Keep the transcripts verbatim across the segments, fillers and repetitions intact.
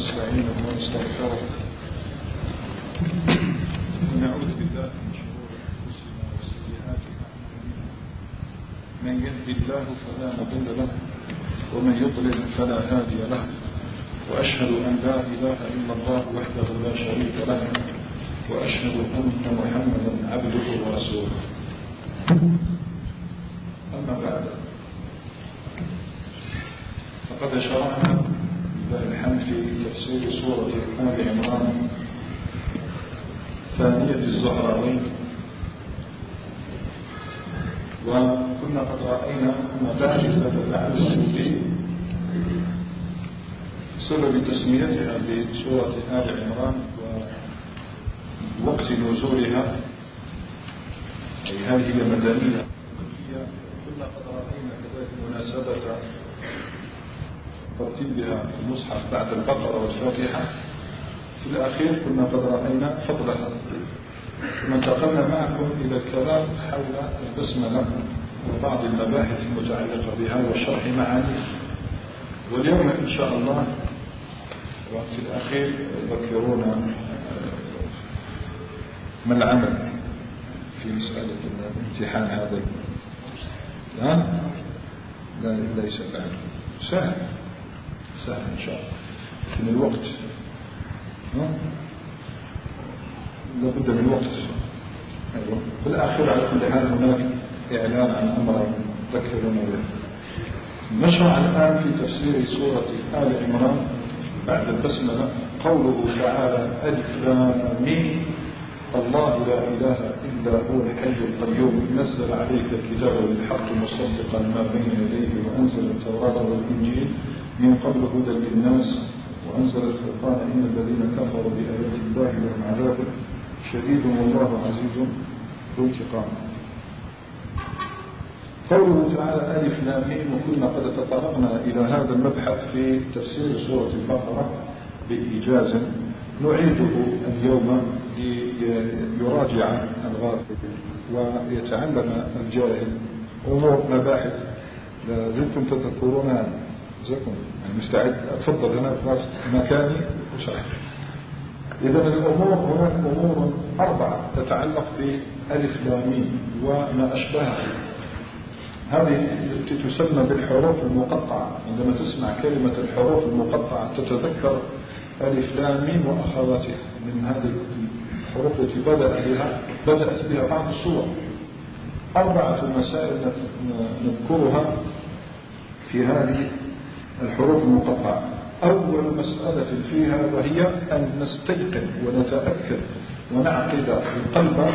ونستعينه ونستغفره ونعوذ بالله من شرور أنفسنا وسيئات أعمالنا. من يهد الله فلا مضل له ومن يضلل فلا هادي له، وأشهد أن لا إله إلا الله وحده لا شريك له، وأشهد أن محمدا عبده ورسوله. أما بعد، فقد شرعنا لله الحمد في تفسير سورة آل عمران ثانية الزهراوين، وكنا قد رأينا مباحث تتعلق بسبب تسميتها بسورة آل عمران ووقت نزولها، أي هل هي مدنية. كنا قد رأينا كذلك مناسبة ترتيبها في المصحف بعد البقرة والفاتحة. في الأخير كنا قد رأينا فضلها، ثم انتقلنا معكم إلى الكلام حول البسملة وبعض المباحث المتعلقة بها وشرح معانيها. واليوم إن شاء الله وفي الأخير ذكرونا ما العمل في مسألة الامتحان هذا. لا لا ليس بعد سهل سهل إن شاء الله، لكن الوقت لابد من وقت. أيوة. في الآخر على كل حال هناك إعلان عن أمر ذكرنا به. نشرع الآن في تفسير سورة آل عمران بعد البسملة قوله تعالى: ألف لام ميم الله لا إله إلا هو الحي القيوم نزل عليك الكتاب بالحق مصدقا ما بين يديه وأنزل التوراة والإنجيل من قبل هدى للناس وأنزل الفرقان إن الذين كفروا بآيات الله لهم عذاب شديد والله عزيز ذو انتقام. قوله تعالى ألف لام ميم، وكنا قد تطرقنا إلى هذا المبحث في تفسير سورة البقرة بإيجاز، نعيده اليوم ليراجع الغافل ويتعلم الجاهل أمور مباحث لازلتم تذكرونها. جزاكم يعني مستعد أتفضل هنا في مكاني وشرح. إذا الأمور هناك أمور أربعة تتعلق بألف لام ميم وما أشبهها. هذه التي تسمى بالحروف المقطعة. عندما تسمع كلمة الحروف المقطعة تتذكر ألف لام ميم وأخواتها من هذه الحروف التي بدأ بها بدأت بها بعض الصور. أربعة مسائل نذكرها في هذه الحروف المقطعة. أول مسألة فيها وهي أن نستيقن ونتأكد ونعقد القلب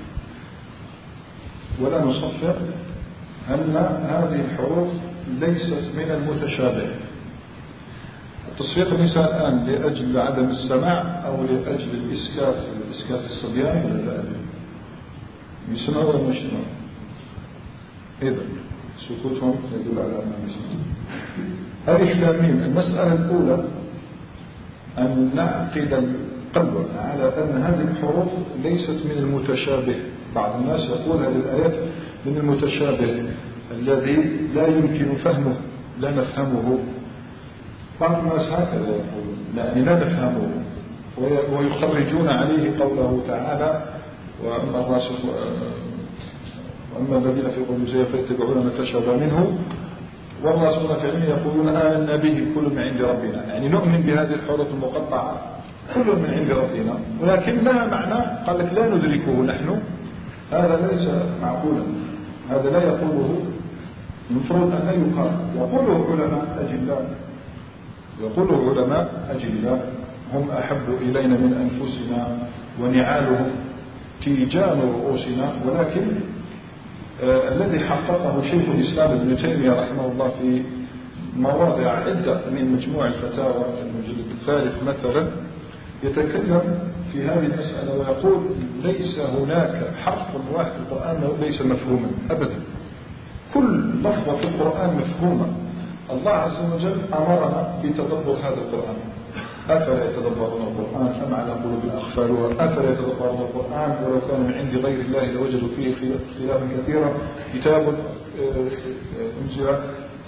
ولا نصفر أن هذه الحروف ليست من المتشابه. التصفيق ليس الآن لأجل عدم السماع أو لأجل الإسكات الإسكات الصبيان ولا لا يسمعوا ولا ما يسمعوا. إذا سكوتهم يدل على أنهم يسمعون. ألف لام ميم. المسألة الأولى أن نعقد القلب على أن هذه الحروف ليست من المتشابه. بعض الناس يقول هذه الآيات من المتشابه الذي لا يمكن فهمه، لا نفهمه. بعض الناس هكذا يقولون يعني لا نفهمه، ويخرجون عليه قوله تعالى: وأما الراسخ وأما الذين في قلوبهم زيغ فيتبعون ما تشابه منه والراسخون في العلم يقولون آمنا به كل من عند ربنا. يعني نؤمن بهذه الحروف المقطعة كل من عند ربنا، ولكن لها معنى قال لك لا ندركه نحن. هذا ليس معقولا، هذا لا يقوله، المفروض أن لا يقال. يقوله علماء أجلاء يقوله علماء أجلاء هم أحب إلينا من أنفسنا ونعالهم تيجان رؤوسنا، ولكن آه الذي حققه شيخ الإسلام ابن تيمية رحمه الله في مواضع عدة من مجموع الفتاوى المجلد الثالث مثلا يتكلم في هذه المسألة ويقول: ليس هناك حرف واحد في القرآن ليس مفهوما أبدا، كل لفظة في القرآن مفهومة. الله عز وجل أمرنا بتدبر هذا القرآن. أفلا يتدبرون القرآن أم على قلوب أقفالها؟ أفلا يتدبرون القرآن ولو كان من عند غير الله لوجدوا فيه خلافا كثيرا. كتاب أنزل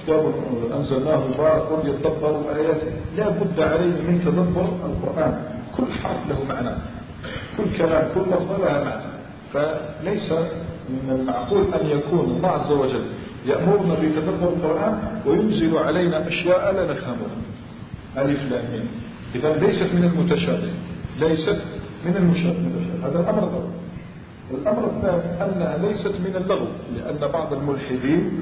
كتاب أنزلناه مبارك ليدبروا آياته. لا بد علينا من تدبر القرآن، كل حرف له معنى، كل كلام كل لفظة لها معنى. فليس من المعقول أن يكون الله عز وجل يأمرنا بتدبر القرآن وينزل علينا أشياء لا نفهمها. ألف لام ميم إذا ليست من المتشابه، ليست من المتشابه. هذا الأمر الأول. الأمر الثاني أنها ليست من اللغو، لأن بعض الملحدين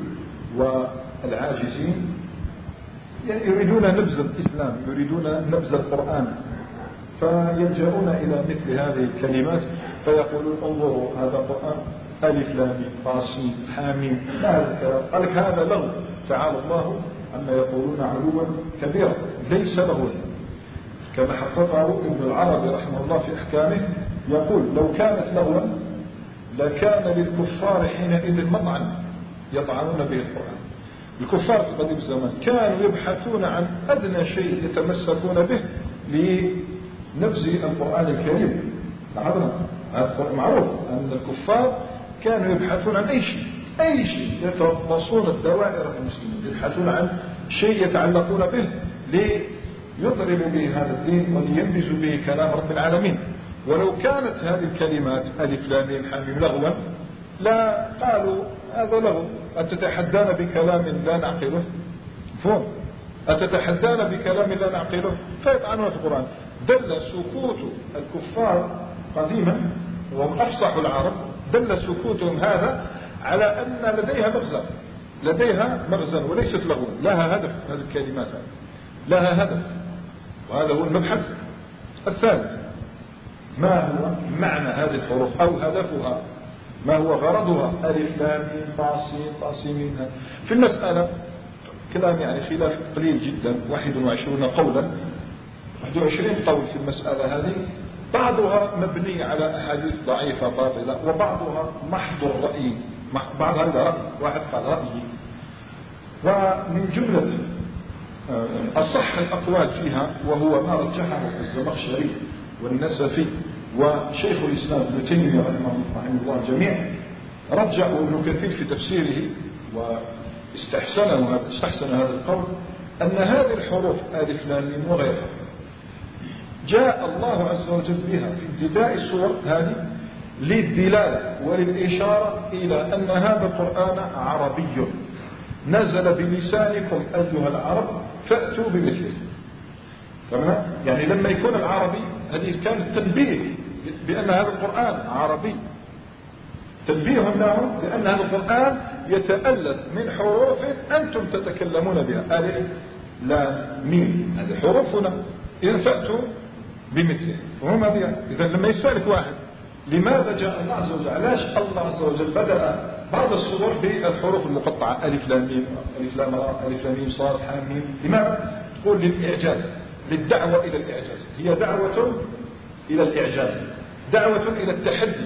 والعاجزين يريدون نبذ الإسلام، يريدون نبذ القرآن، فيلجؤون إلى مثل هذه الكلمات فيقولون انظروا هذا قرآن ألف لام طاسين حامين، ما هذا الكلام؟ قال لك هذا لغو، تعالى الله عما يقولون علوا كبيرا. ليس لغوا كما حققه ابن العربي رحمه الله في أحكامه، يقول لو كانت لغوا لكان للكفار حينئذ مطعن يطعنون به القرآن. الكفار في قديم الزمان كانوا يبحثون عن أدنى شيء يتمسكون به لنبذ القرآن الكريم. لاحظنا هذا معروف أن الكفار كانوا يبحثون عن أي شيء، أي شيء يتربصون الدوائر المسلمين، يبحثون عن شيء يتعلقون به ليضربوا به هذا الدين ولينبذوا به كلام رب العالمين. ولو كانت هذه الكلمات ألف لام ميم حميم لغوا لا قالوا هذا لغو، أتتحدانا بكلام لا نعقله؟ فهم أتتحدانا بكلام لا نعقله؟ فيطعنون في القرآن. دل سكوت الكفار قديما وهم أفصح العرب، دل سكوتهم هذا على أن لديها مغزى، لديها مغزى وليست لغوا، لها هدف. هذه الكلمات لها هدف، وهذا هو المبحث الثالث. ما هو معنى هذه الحروف أو هدفها؟ ما هو غرضها؟ ألف لام ميم طاسين طاسين. في المسألة كلام يعني خلاف قليل جدا، واحد وعشرون قولا، واحد وعشرين قول في المسألة هذه. بعضها مبني على أحاديث ضعيفة باطلة، وبعضها محض الرأي، بعض هذا رأي واحد قال رأيي. ومن جملة أصح الأقوال فيها وهو ما رجحه الزمخشري والنسفي وشيخ الإسلام ابن تيمية رحمه الله الجميع، رجعوا ابن كثير في تفسيره واستحسنه استحسن هذا القول، أن هذه الحروف ألف لام ميم وغيرها جاء الله عز وجل بها في ابتداء السور هذه للدلالة وللإشارة إلى أن هذا القرآن عربي نزل بلسانكم أيها العرب فأتوا بمثله. تمام؟ يعني لما يكون العربي هذه كانت تنبيه بأن هذا القرآن عربي، تنبيه لهم لأن هذا القرآن يتألف من حروف أنتم تتكلمون بها، ألف لام ميم، هذه حروفنا، إذا فأتوا بمثله وهم بها. إذا لما يسألك واحد لماذا جاء الله عز وجل، علاش الله عز وجل بدأ بعض السور بالحروف المقطعة ألف لام ميم ألف لام را ألف لام ميم صاد حام ميم، لماذا؟ تقول للإعجاز، للدعوة إلى الإعجاز، هي دعوة إلى الإعجاز، دعوة إلى التحدي.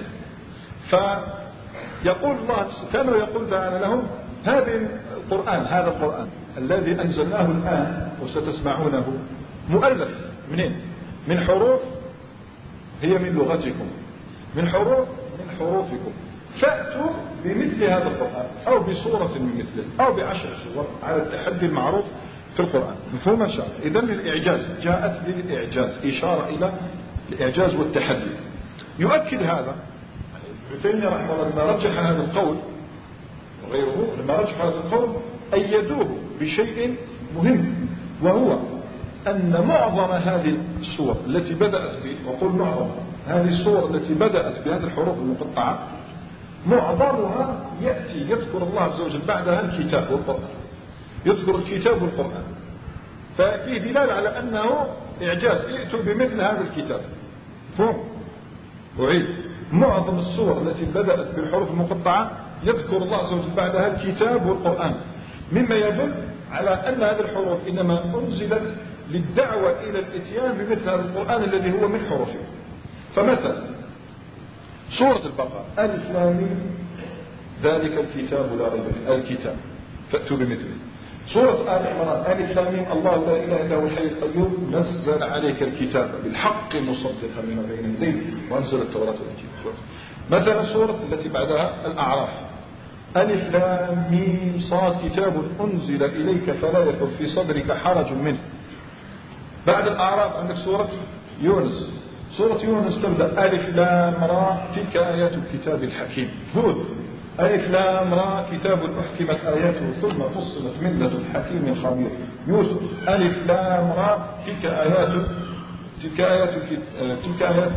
فيقول الله كانوا يقول تعالى لهم هذا القرآن هذا القرآن الذي أنزلناه الآن وستسمعونه مؤلف منين؟ من حروف هي من لغتكم، من حروف من حروفكم، فأتوا بمثل هذا القرآن أو بصورة من مثله أو بعشر صور على التحدي المعروف في القرآن. مفهوم إن شاء الله؟ إذن للإعجاز، جاءت للإعجاز، إشارة إلى الإعجاز والتحدي. يؤكد هذا ابن تيمية رحمه الله لما رجح هذا القول وغيره، لما رجح هذا القول أيدوه بشيء مهم، وهو أن معظم هذه السور التي بدأت ب وقل معظم هذه السور التي بدأت بهذه الحروف المقطعة معظمها يأتي يذكر الله عز وجل بعدها الكتاب والقرآن، يذكر الكتاب والقرآن، ففيه دلالة على أنه إعجاز، ائتوا بمثل هذا الكتاب. فهم أعيد معظم السور التي بدأت بالحروف المقطعة يذكر الله عز وجل بعدها الكتاب والقرآن، مما يدل على أن هذه الحروف إنما أنزلت للدعوة إلى الاتيان بمثل هذا القرآن الذي هو من حروفه. فمثلا سورة البقرة ألف لام ميم ذلك الكتاب لا ريب فيه، الكتاب فأتوا بمثله. سورة آل عمران ألف لام ميم الله لا إله إلا هو الحي القيوم نزل عليك الكتاب بالحق مصدقا لما بين يديه وأنزل التوراة والإنجيل. مثلا سورة التي بعدها الأعراف ألف لام ميم صاد كتاب أنزل إليك فلا يكن في صدرك حرج منه. بعد الأعراف عندك سورة يونس. سورة يونس تبدأ ألف لام را تلك آيات الكتاب الحكيم. هود ألف لام را كتاب أحكمت آياته ثم فصلت من لدن حكيم خبير. يوسف ألف لام را تلك آيات تلك آيات تلك آيات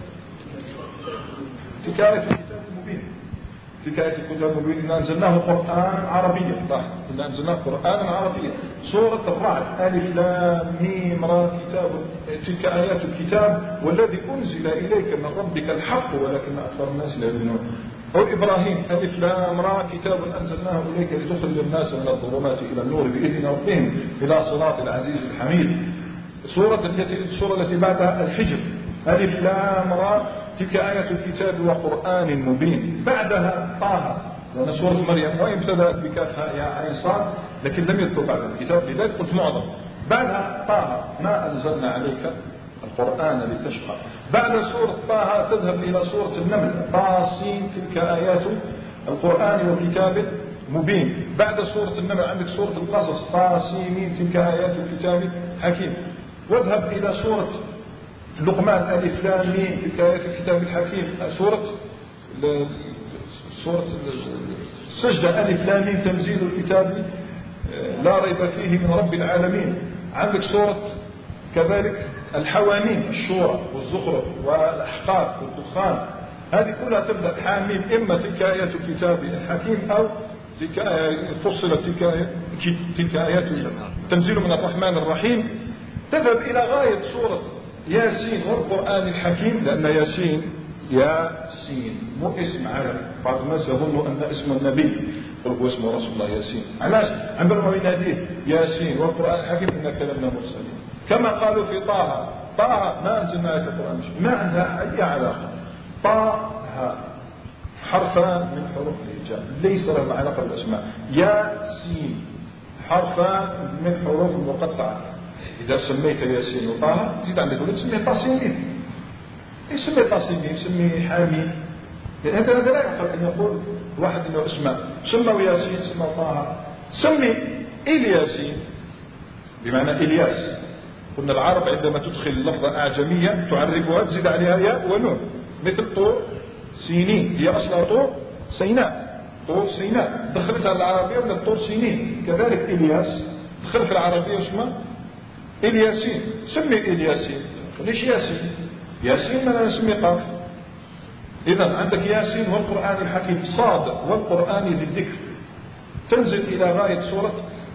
تلك آيات الكتاب المبين. تلك آيات الكتاب المبين إن أنزلناه قرآنا عربيا. إن أنزلناه قرآنا عربيا. سورة الرعد ألف لام ميم را كتاب تلك آيات الكتاب والذي أنزل إليك من ربك الحق ولكن أكثر الناس لا يؤمنون. أو إبراهيم ألف لام را كتاب أنزلناه إليك لتخرج الناس من الظلمات إلى النور بإذن ربهم إلى صراط العزيز الحميد. سورة التي السورة التي بعدها الحجر ألف لام را تلك آية الكتاب وقرآن مبين. بعدها طه لأن سورة مريم وإن ابتدأت بكافها يا عين صاد لكن لم يذكر بعد الكتاب لذلك قلت معظم. بعدها طه ما أنزلنا عليك القرآن لتشقى. بعد سورة طه تذهب إلى سورة النمل طاسين تلك آيات القرآن وكتاب مبين. بعد سورة النمل عندك سورة القصص طاسين تلك آيات الكتاب حكيم. واذهب إلى سورة لقمان ألف لام ميم تلك آيات الكتاب الحكيم. سورة سورة السجدة ألف لام ميم تنزيل الكتاب لا ريب فيه من رب العالمين. عندك سورة كذلك الحواميم الشورى والزخرف والأحقاف والدخان هذه كلها تبدأ حاميم إما تلك آيات الكتاب الحكيم أو تلك آيات فصلت تلك تلك آيات تنزيل من الرحمن الرحيم. تذهب إلى غاية سورة ياسين والقرآن الحكيم لأن ياسين ياسين مو اسم عربي. بعض الناس يظن أن اسم النبي قل هو اسم رسول الله ياسين. علاش عندما يناديه ياسين والقرآن الحكيم إن كلامنا مرسلين كما قالوا في طه. طه ما أنزلنا عليك القرآن ما عندها أي علاقة. طه حرفان من حروف الهجاء ليس لهم علاقة بالأسماء. ياسين حرفان من حروف المقطعة. إذا سميت ياسين وطه زيد عندك ولا تسميه طاسيمين. يسمي طاسيمين يسمي حامين. هذا لا يعقل أن يقول واحد إنه اسمه سموا ياسين سموا طه. سمي إلياسين بمعنى إلياس. قلنا العرب عندما تدخل لفظة أعجمية تعرفها تزيد عليها ياء ونون مثل طور سينين هي أصلها طور سيناء. طور سيناء دخلتها العربية من طور سينين. كذلك إلياس دخل في العربية اسمه إلياسين. سمي إلياسين ليش ياسين؟ ياسين ما نسمي قاف. إذا عندك ياسين والقرآن الحكيم صاد والقرآن ذي الذكر تنزل إلى غاية سورة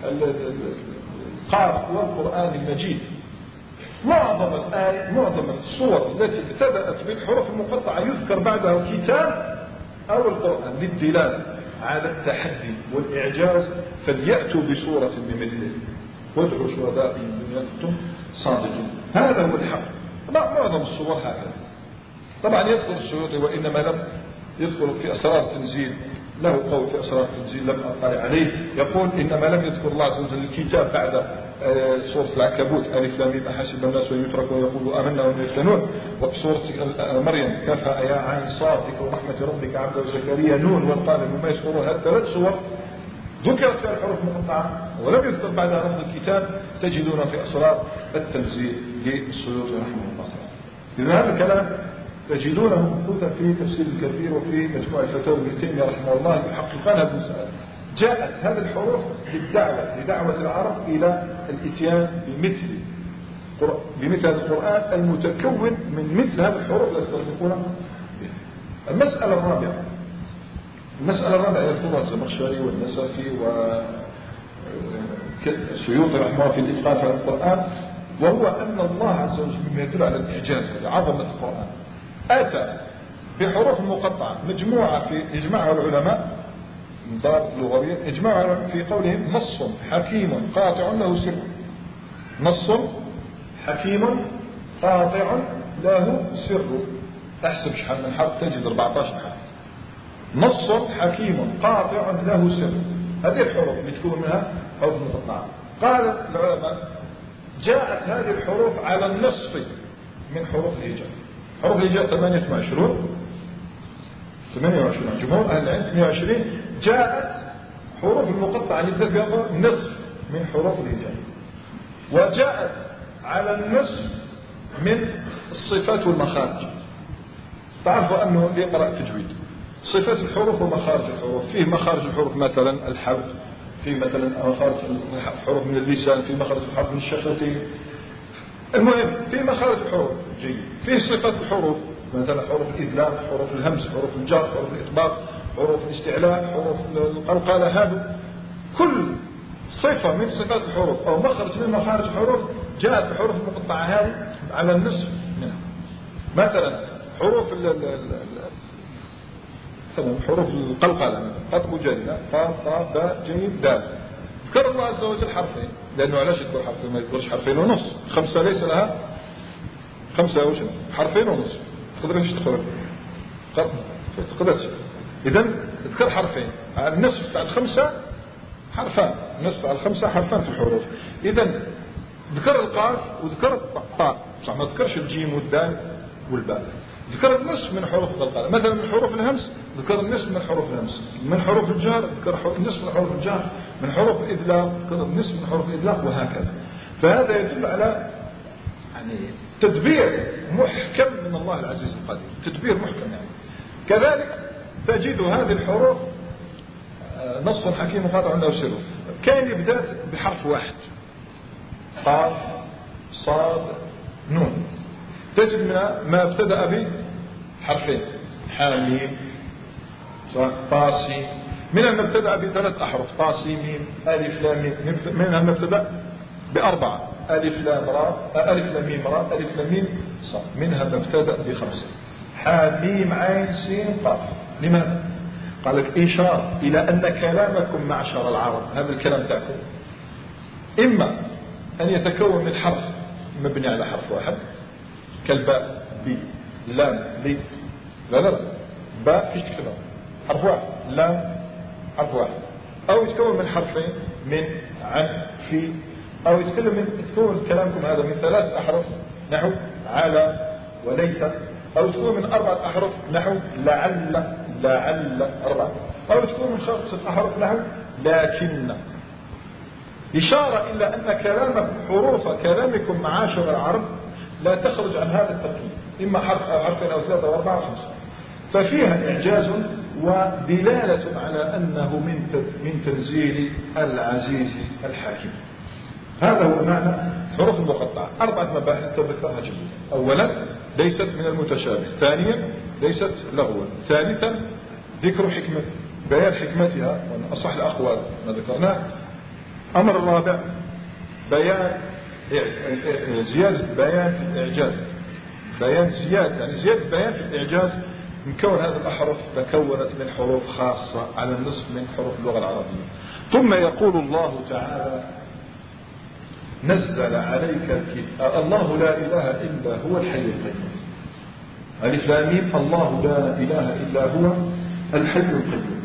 قاف والقرآن المجيد. معظم الآية معظم الصور التي ابتدأت بالحروف المقطعة يذكر بعدها الكتاب أو القرآن للدلالة على التحدي والإعجاز فليأتوا بسورة بمثله وادعوا شهداء من دنياكم صادقين. هذا هو الحق. معظم الصور هكذا. طبعا يذكر السيوطي وإنما لم يذكر في أسرار التنزيل له قول في أسرار التنزيل لم أطلع عليه يقول إنما لم يذكر الله عز وجل الكتاب بعد سورة العنكبوت ألف لام ميم أحسب الناس أن يتركوا ويقولوا آمنا وهم يفتنون. وسورة مريم كافها يا عين صاد ذكر رحمة ربك عبده زكريا نون والقلم وما يسطرون. هذه ثلاث صور ذكرت فيها الحروف المقطعة ولم يذكر بعدها لفظ الكتاب تجدون في أسرار التنزيل للسيوطي رحمه الله تعالى. إذا هذا الكلام تجدونه مبثوثا في تفسير الكثير وفي مجموع الفتاوى ابن تيمية رحمه الله يحققان هذه المسألة. جاءت هذه الحروف للدعوة لدعوة العرب إلى الإتيان بمثل بمثل هذا القرآن المتكون من مثل هذه الحروف التي يستطيعون بها. المسألة الرابعة المسألة الرابعة يذكرها الزمخشري والنسفي والسيوطي رحمه الله في الإتقان في القرآن وهو أن الله عز وجل مما يدل على الإعجاز عظمة القرآن أتى بحروف مقطعة مجموعة في إجماع العلماء من دار لغوية إجماع في قولهم نص حكيم قاطع له سر. نص حكيم قاطع له سر. احسب شحال من حرف تجد أربعة عشر حرف. نص حكيم قاطع له سر. هذه الحروف اللي تكون منها حروف مقطعة. قال العلماء جاءت هذه الحروف على النصف من حروف الهجاء. حروف الهجاء ثمانية وعشرين ثمانية وعشرين جمهور أهل العلم ثمانية وعشرين جاءت حروف المقطعة للذكر نصف من حروف الهجاء، وجاءت على النصف من الصفات والمخارج. تعرفوا أنه اللي يقرأ التجويد صفات الحروف ومخارج الحروف، فيه مخارج الحروف مثلا الحرف، في مثلا مخارج الحروف من اللسان، في مخارج الحروف من الشفتين. المهم في مخارج الحروف جيد، فيه صفات الحروف مثلا حروف الإذلال، حروف الهمس، حروف الجر، حروف الإطباق، حروف الاستعلاء، حروف القلقلة. هذا كل صفة من صفات الحروف أو مخرج من مخارج الحروف جاءت الحروف المقطعة هذه على النصف منها. مثلا حروف ال ال ال حروف القلقلة قطب وجلة قاف قاف باء جيم دال. ذكر الله عز وجل حرفين، لأنه علاش يذكر حرفين ما يذكرش حرفين ونص؟ خمسة ليس لها خمسة وش حرفين ونص تقدرش تقرأ قط تقدرش. إذا ذكر حرفين على النصف تاع الخمسة حرفان، نصف على الخمسة حرفان في الحروف. إذا ذكر القاف وذكر الطاء، صح ما ذكرش الجيم والدال والباء. ذكر النصف من حروف القلقلة. مثلا من حروف الهمس ذكر النصف من حروف الهمس، من حروف الجار ذكر النصف من حروف الجار، من حروف الإذلاق ذكر النصف من حروف الإذلاق، وهكذا. فهذا يدل على يعني تدبير محكم من الله العزيز القدير، تدبير محكم يعني. كذلك تجد هذه الحروف نص حكيم قاطع له سر. كان يبدأ بحرف واحد، قاف صاد نون. تجد منها ما ابتدأ بحرفين، حاميم طاسي. منها ما ابتدأ بثلاث أحرف، طاسي ميم ألف لام ميم. منها ما ابتدأ بأربعة، ألف لام راء ألف لام ميم راء ألف لام ميم صاد. منها ما ابتدأ بخمسة، حاميم عين سين قاف. لماذا؟ قال لك إشارة إلى أن كلامكم معشر العرب، هذا الكلام تاعكم إما أن يتكون من حرف مبني على حرف واحد كالباء بي، لام لي، لا لا باء كيف تكتبها حرف واحد، لام حرف واحد، أو يتكون من حرفين من عن في، أو يتكلم من يتكون كلامكم هذا من ثلاث أحرف نحو على وليت، أو تكون من أربعة أحرف نحو لعل لعل أربعة، أو تكون من خمسة أحرف نحو لكن. إشارة إلى أن كلامكم حروف كلامكم معاشر العرب لا تخرج عن هذا التركيب، إما حرف أو حرفين أو ثلاثة أو أربعة أو خمسة. ففيها إعجاز ودلالة على أنه من من تنزيل العزيز الحكيم. هذا هو معنى حروف المقطعة. أربعة مباحث تذكرها جميعا. أولا ليست من المتشابه، ثانيا ليست لغوا، ثالثا ذكر حكمة بيان حكمتها وأن أصح الأقوال ما ذكرناه. أمر الرابع بيان زيادة بيان في الإعجاز، بيان زيادة يعني زيادة بيان في الإعجاز من كون هذه الأحرف تكونت من حروف خاصة على النصف من حروف اللغة العربية. ثم يقول الله تعالى نزل عليك الكتاب، الله لا إله إلا هو الحي القيوم. ألف لام ميم، الله لا إله إلا هو الحي القيوم.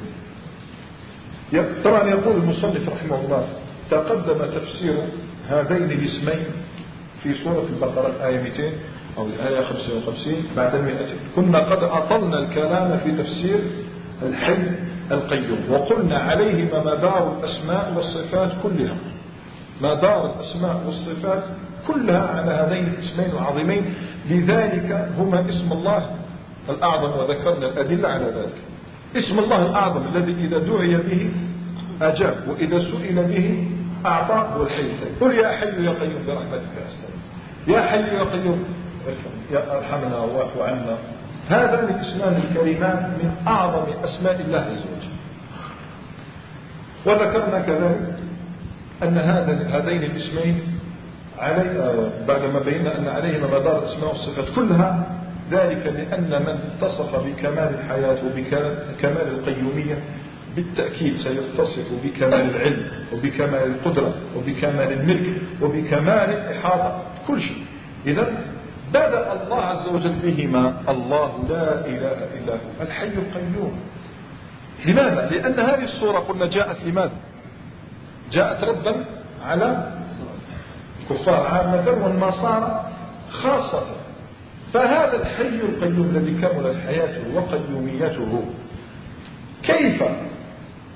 طبعا يقول المصنف رحمه الله تقدم تفسير هذين الاسمين في سورة البقرة الآية مئتين أو الآية خمسة وخمسين بعد المئتين. كنا قد أطلنا الكلام في تفسير الحي القيوم، وقلنا عليهما مدار الأسماء والصفات كلها، مدار الأسماء والصفات كلها على هذين الاسمين العظيمين، لذلك هما اسم الله الأعظم، وذكرنا الأدلة على ذلك. اسم الله الأعظم الذي إذا دعي به أجاب، وإذا سئل به أعطى، هو الحي القيوم. قل يا حي يا قيوم برحمتك أستغيث، يا حي يا قيوم يا ارحمنا واعف عنا. هذان الاسمان الكريمان من أعظم أسماء الله عز وجل. وذكرنا كذلك أن هذين الاسمين علي بعدما بينا أن عليهما مدار الأسماء والصفات كلها، ذلك لأن من اتصف بكمال الحياة وبكمال القيومية بالتأكيد سيتصف بكمال العلم وبكمال القدرة وبكمال الملك وبكمال الإحاطة كل شيء. إذا بدأ الله عز وجل بهما، الله لا إله إلا هو الحي القيوم. لماذا؟ لأن هذه الصورة قلنا جاءت لماذا؟ جاءت ردا على الكفار عامة والنصارى خاصة. فهذا الحي القيوم الذي كملت حياته وقيوميته كيف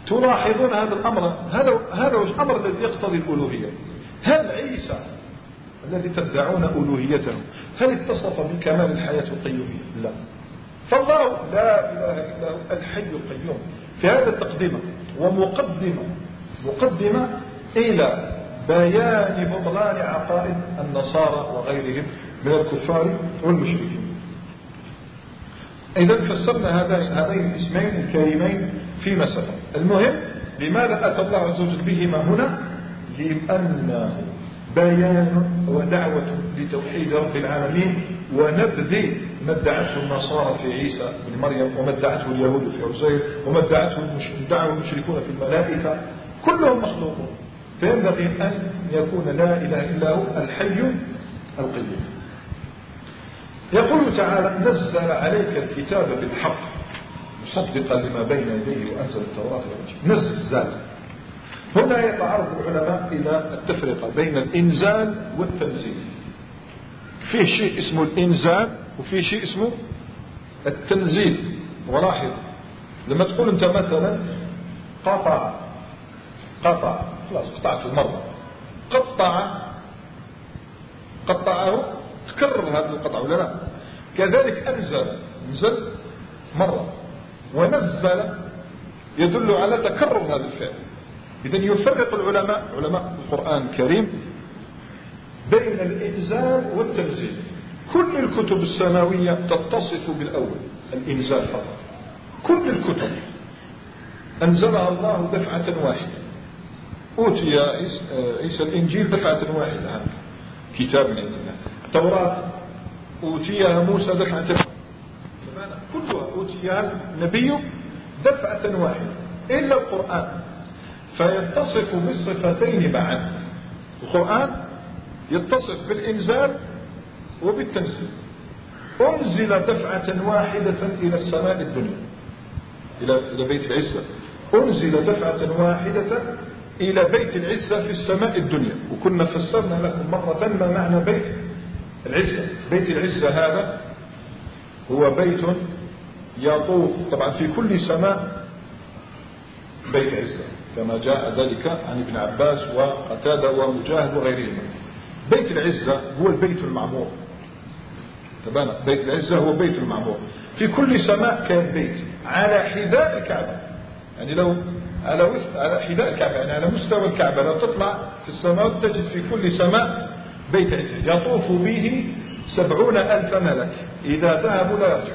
تلاحظون هذا الأمر، هذا هذا هو الأمر الذي يقتضي الألوهية. هل عيسى الذي تدعون ألوهيته هل اتصف بكمال الحياة القيومية؟ لا. فالله لا إله إلا هو الحي القيوم. في هذا التقدمة ومقدمة مقدمة إلى بيان بطلان عقائد النصارى وغيرهم من الكفار والمشركين. إذا فسرنا هذين الاسمين الكريمين فيما سبق. المهم لماذا أتى الله عز وجل بهما هنا؟ لأنه بيان ودعوة لتوحيد رب العالمين ونبذ ما ادعته النصارى في عيسى بن مريم، وما ادعته اليهود في عزير، وما ادعته المشركون في الملائكة، كلهم مخلوقون. فينبغي أن يكون لا إله إلا هو الحي القيوم. يقول تعالى: نزل عليك الكتاب بالحق مصدقا لما بين يديه وأنزل التوراة والإنجيل. نزل هنا يتعرض العلماء إلى التفرقة بين الإنزال والتنزيل. فيه شيء اسمه الإنزال وفيه شيء اسمه التنزيل. ولاحظ لما تقول أنت مثلا قطع قطع خلاص قطعته مرة، قطع قطعه تكرر هذا القطع ولا لا؟ كذلك أنزل نزل مرة، ونزل يدل على تكرر هذا الفعل. إذن يفرق العلماء علماء القرآن الكريم بين الإنزال والتنزيل. كل الكتب السماوية تتصف بالأول الإنزال فقط. كل الكتب أنزلها الله دفعة واحدة. أوتي عيسى الإنجيل دفعة واحدة، كتاب من عند الله. التوراة أوتيها موسى دفعة كلها أوتيها النبي دفعة واحدة إلا القرآن، فيتصف بالصفتين معا. القرآن يتصف بالإنزال وبالتنزيل. أنزل دفعة واحدة إلى السماء الدنيا، إلى بيت العزة. أنزل دفعة واحدة إلى بيت العزة في السماء الدنيا. وكنا فسرنا لكم مرة ما معنى بيت العزة. بيت العزة هذا هو بيت يطوف طبعا في كل سماء بيت عزة، كما جاء ذلك عن ابن عباس وقتادة ومجاهد وغيرهم. بيت العزة هو البيت المعمور. تبانا بيت العزة هو بيت المعمور. في كل سماء كان بيت على حذاء الكعبة، يعني لو على وفق على حذاء الكعبة، يعني على مستوى الكعبة. لو تطلع في السماء تجد في كل سماء بيت عزة يطوف به سبعون ألف ملك. إذا ذهبوا لا يرجع،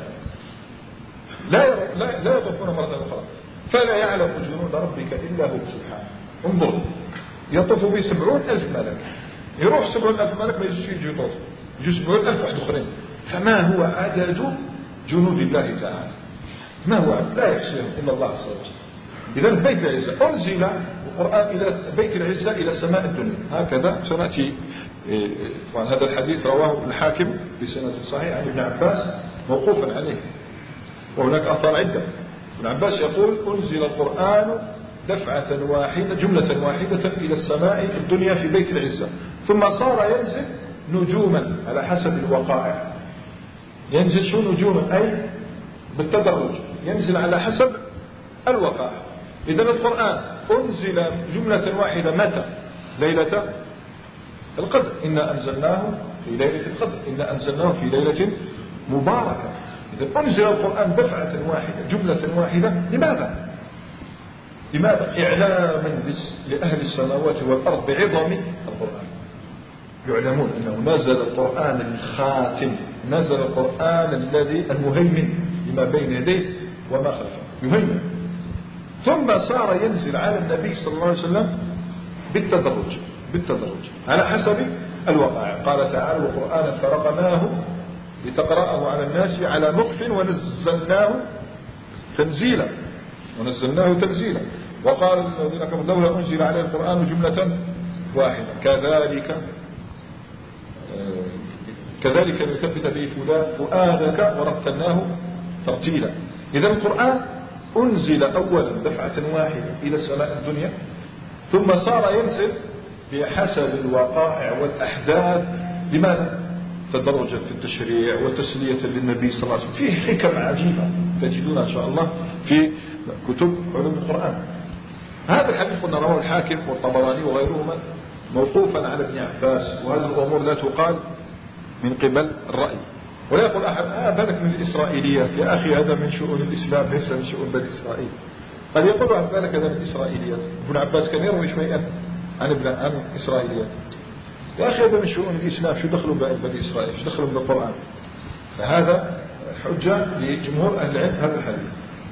لا لا, لا يطوفون مرة أخرى. فلا يعلم جنود ربك إلا هو سبحانه. انظر، يطوف به سبعون ألف ملك. يروح سبعون ألف ملك ما يجوش يجي يطوف، يجي سبعون ألف واحد آخرين. فما هو عدد جنود الله تعالى؟ ما هو عدد؟ لا يحصيهم إلا الله عز وجل. إذا بيت العزة أنزل القرآن إلى بيت العزة إلى سماء الدنيا. هكذا سنأتي. وعن هذا الحديث رواه الحاكم بسند صحيح عن ابن عباس موقوفا عليه، وهناك آثار عدة. ابن عباس يقول: أنزل القرآن دفعة واحدة جملة واحدة إلى السماء الدنيا في بيت العزة، ثم صار ينزل نجوما على حسب الوقائع. ينزل شو نجوما؟ أي بالتدرج، ينزل على حسب الوقائع. إذن القرآن أنزل جملة واحدة متى؟ ليلة القدر. إنا أنزلناه في ليلة القدر، إنا أنزلناه في ليلة مباركة. إذا أنزل القرآن دفعة واحدة جملة واحدة. لماذا؟ لماذا؟ إعلاما لأهل السماوات والأرض بعظم القرآن. يعلمون أنه نزل القرآن الخاتم، نزل القرآن الذي المهيمن لما بين يديه وما خلفه، يهيمن. ثم صار ينزل على النبي صلى الله عليه وسلم بالتدرج بالتدرج على حسب الوقائع. قال تعالى: وقرآنا فرقناه لتقرأه على الناس على مكث ونزلناه تنزيلا ونزلناه تنزيلا. وقال الذين كفروا: لولا أنزل عليه القرآن جملة واحدة كذلك كذلك نثبت به فؤادك ورتلناه ترتيلا. إذا القرآن أنزل أولا دفعة واحدة إلى السماء الدنيا، ثم صار ينزل بحسب الوقائع والأحداث. لماذا؟ تدرجا في التشريع وتسلية للنبي صلى الله عليه وسلم. فيه حكم عجيبة تجدونها إن شاء الله في كتب علوم القرآن. هذا الحديث قلنا رواه الحاكم والطبراني وغيرهما موقوفا على ابن عباس، وهذه الأمور لا تقال من قبل الرأي. ولا يقول أحد آه بالك من الإسرائيليات، يا أخي هذا من شؤون الإسلام ليس من شؤون بني إسرائيل. قد يقول عن ذلك هذا من الإسرائيليات. ابن عباس كان يروي شيئا عن ابن عن الإسرائيليات. يا أخي هذا من شؤون الإسلام، شو دخلوا بني إسرائيل، شو دخلوا بالقرآن؟ فهذا حجة لجمهور أهل العلم هذا الحديث.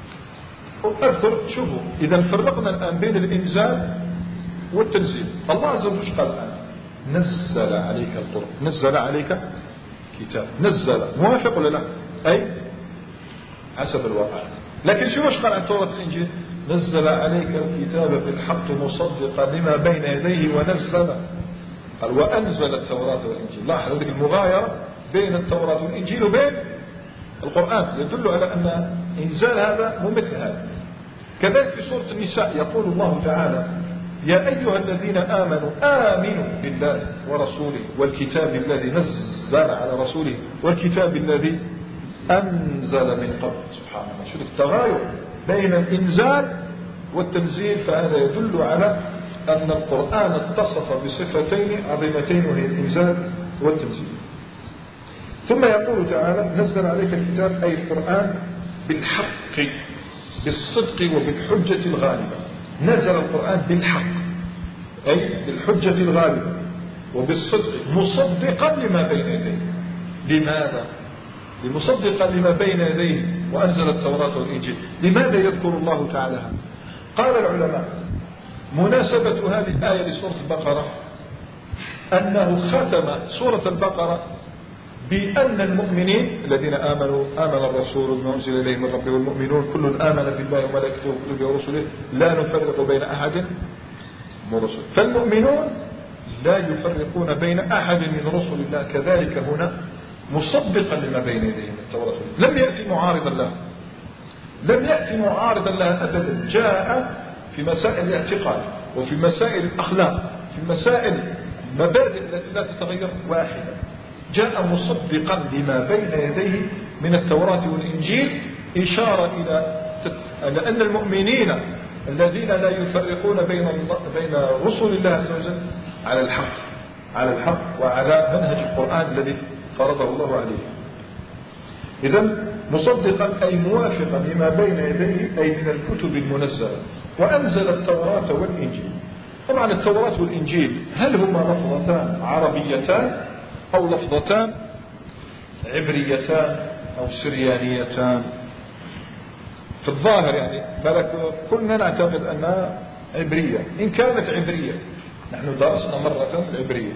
أذكر شوفوا إذا فرقنا الآن بين الإنزال والتنزيل. الله عز وجل قال الآن نزل عليك القرآن، نزل عليك كتاب، نزل موافق ولا لا؟ أي حسب الواقع. لكن شو وش قال عن التوراة والإنجيل؟ نزل عليك الكتاب بالحق مصدقا لما بين يديه ونزل، قال وأنزل التوراة والإنجيل. لاحظ هذه المغايرة بين التوراة والإنجيل وبين القرآن يدل على أن إنزال هذا مو مثل هذا. كذلك في سورة النساء يقول الله تعالى يا أيها الذين آمنوا آمنوا بالله ورسوله والكتاب الذي نزل على رسوله والكتاب الذي أنزل من قبل. سبحان الله، شوف التغاير بين الإنزال والتنزيل، فهذا يدل على أن القرآن اتصف بصفتين عظيمتين وهي الإنزال والتنزيل. ثم يقول تعالى نزل عليك الكتاب أي القرآن بالحق بالصدق وبالحجة الغالبة. نزل القرآن بالحق أي بالحجة الغالبة وبالصدق مصدقا لما بين يديه. لماذا؟ لمصدقا لما بين يديه وأنزل التوراة والإنجيل. لماذا يذكر الله تعالى هذا؟ قال العلماء مناسبة هذه الآية لسورة البقرة أنه ختم سورة البقرة بأن المؤمنين الذين آمنوا آمن الرسول بما أنزل إليه من ربه والمؤمنون كل آمن بالله وملائكته وكتبه ورسله لا نفرق بين أحد من رسله. فالمؤمنون لا يفرقون بين أحد من رسل الله. كذلك هنا مصدقا لما بين يديه من التوراة، لم يأتي معارضا له، لم يأتي معارضا لها أبدا. جاء في مسائل الاعتقاد وفي مسائل الأخلاق في مسائل مبادئ التي لا تتغير واحدة، جاء مصدقا لما بين يديه من التوراة والإنجيل، إشارة إلى أن المؤمنين الذين لا يفرقون بين بين رسل الله عز وجل على الحق على الحق وعلى منهج القرآن الذي فرضه الله عليه. إذن مصدقا أي موافقا لما بين يديه أي من الكتب المنزلة. وأنزل التوراة والإنجيل. طبعا التوراة والإنجيل هل هما لفظتان عربيتان أو لفظتان عبريتان أو سريانيتان؟ في الظاهر يعني كلنا نعتقد أنها عبرية. إن كانت عبرية، نحن درسنا مرة العبرية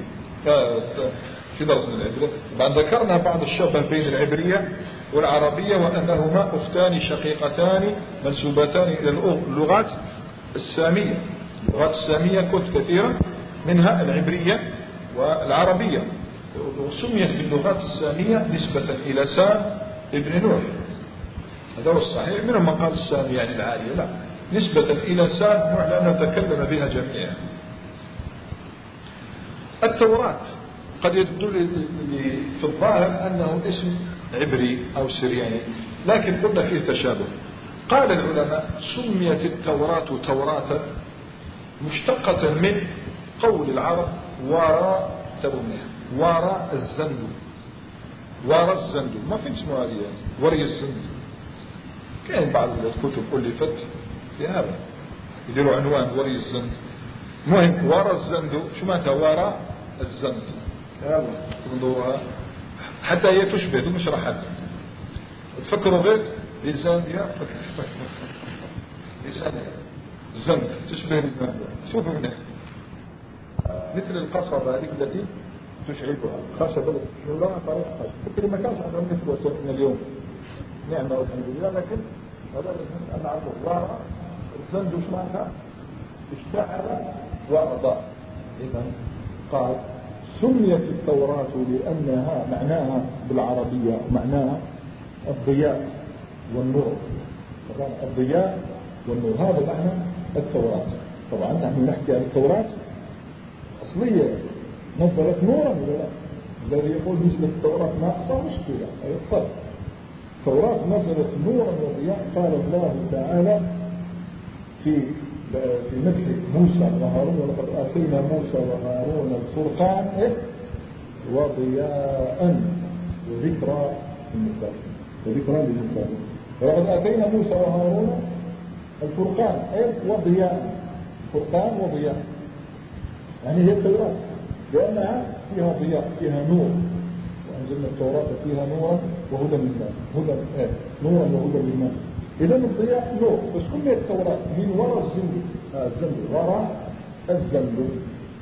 في درسنا العبرية، بعد ذكرنا بعض الشبه بين العبرية والعربية وأنهما أختان شقيقتان منسوبتان إلى اللغات السامية. اللغات السامية كنت كثيرة منها العبرية والعربية، وسميت باللغات السامية نسبة إلى سام ابن نوح، هذا هو الصحيح. منهم من قال السام يعني العالية، لا، نسبة إلى سام نوح لأنه تكلم بها جميعا. التوراة قد يدل في الظاهر أنه اسم عبري أو سرياني، لكن قلنا فيه تشابه. قال العلماء سميت التوراة توراة مشتقة من قول العرب وراء ترميها، وراء الزند، وراء الزند ما في اسمه هذه وري الزند. كاين بعض الكتب ألفت في هذا يديروا عنوان وري الزند. مهم وراء الزند شو معناتها وراء الزند؟ يلا انظروها حتى هي تشبه مش راح حد تفكروا غير لسان يا فكر لسان زند تشبه لسان. شوفوا هنا مثل القصبة هذه التي تشعبها خشبة لا طريقة فكر ما كانش عندهم مثل وسائلنا اليوم نعمة والحمد لله، لكن هذا الزند أنا عبد وراء الزند وش معناتها؟ اشتعل وأضاء. إذا قال سميت التوراة لأنها معناها بالعربية معناها الضياء والنور، طبعا الضياء والنور هذا معنى التوراة. طبعا نحن نحكي عن التوراة أصلية نزلت نورا ولا لا؟ الذي يقول نزلت التوراة ناقصة مشكلة، أي فرق. التوراة نزلت نورا وضياء. قال الله تعالى في في مدح موسى وهارون ولقد آتينا موسى وهارون الفرقان إيه؟ وضياء وذكرى للمتقين وذكرى للمتقين ولقد آتينا موسى وهارون الفرقان إيه؟ وضياء فرقان وضياء يعني هي التوراة لأنها فيها ضياء فيها نور وأنزلنا التوراة فيها نورا وهدى للناس هدى إيه؟ نورا وهدى للناس إذا الضياء نور بس كل التوراة من وراء الزنب آه الزنب وراء الزنب.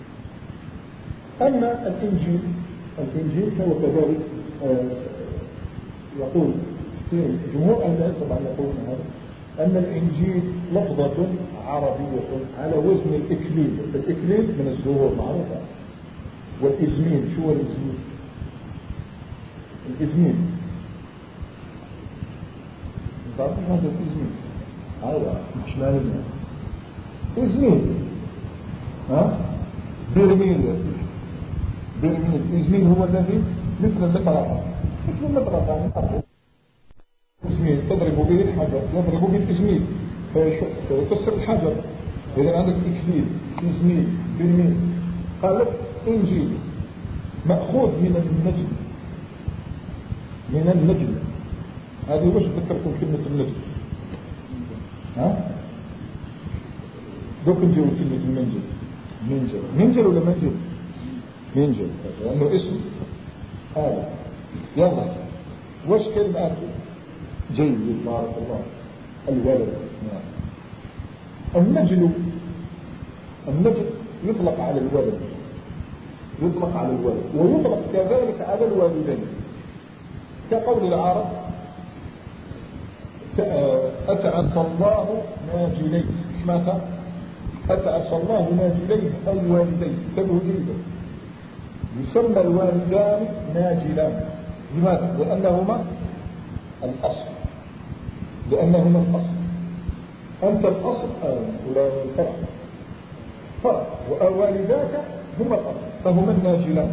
أما الإنجيل الإنجيل فهو كذلك آه يقول في جمهور أهل العلم طبعا يقولون هذا أن الإنجيل لفظة عربية على وزن الإكليل. الإكليل من الزهور معروفة. والإزميل شو هو الإزميل؟ الإزميل تعرفون هذا الإزميل هذا مش مالنا إزميل ها برميل يا سيدي برميل. إزميل هو الذي مثل المطرقة مثل المطرقة من أرض إزميل تضرب به الحجر يضرب به الإزميل فيكسر الحجر. إذا عندك إكليل إزميل برميل. قال لك إنجيل مأخوذ من النجم من النجم. هذه وش تذكركم كلمة النجم ها دوك نجيو كلمة المنجل منجل منجل ولا منجل منجل لأنه اسم هذا. يلا وش كلمة جيد بارك الله الولد. النجل النجل يطلق على الولد يطلق على الولد ويطلق كذلك على الوالدين كقول العرب أتعسى الله ناجليه ماذا أتعسى الله ناجليه أي والديه تبهديده. يسمى الوالدان ناجلان. لماذا؟ لأنهما الأصل لأنهما الأصل. أنت الأصل ولا الفرع فرع ووالداك هما الأصل فهما الناجلان.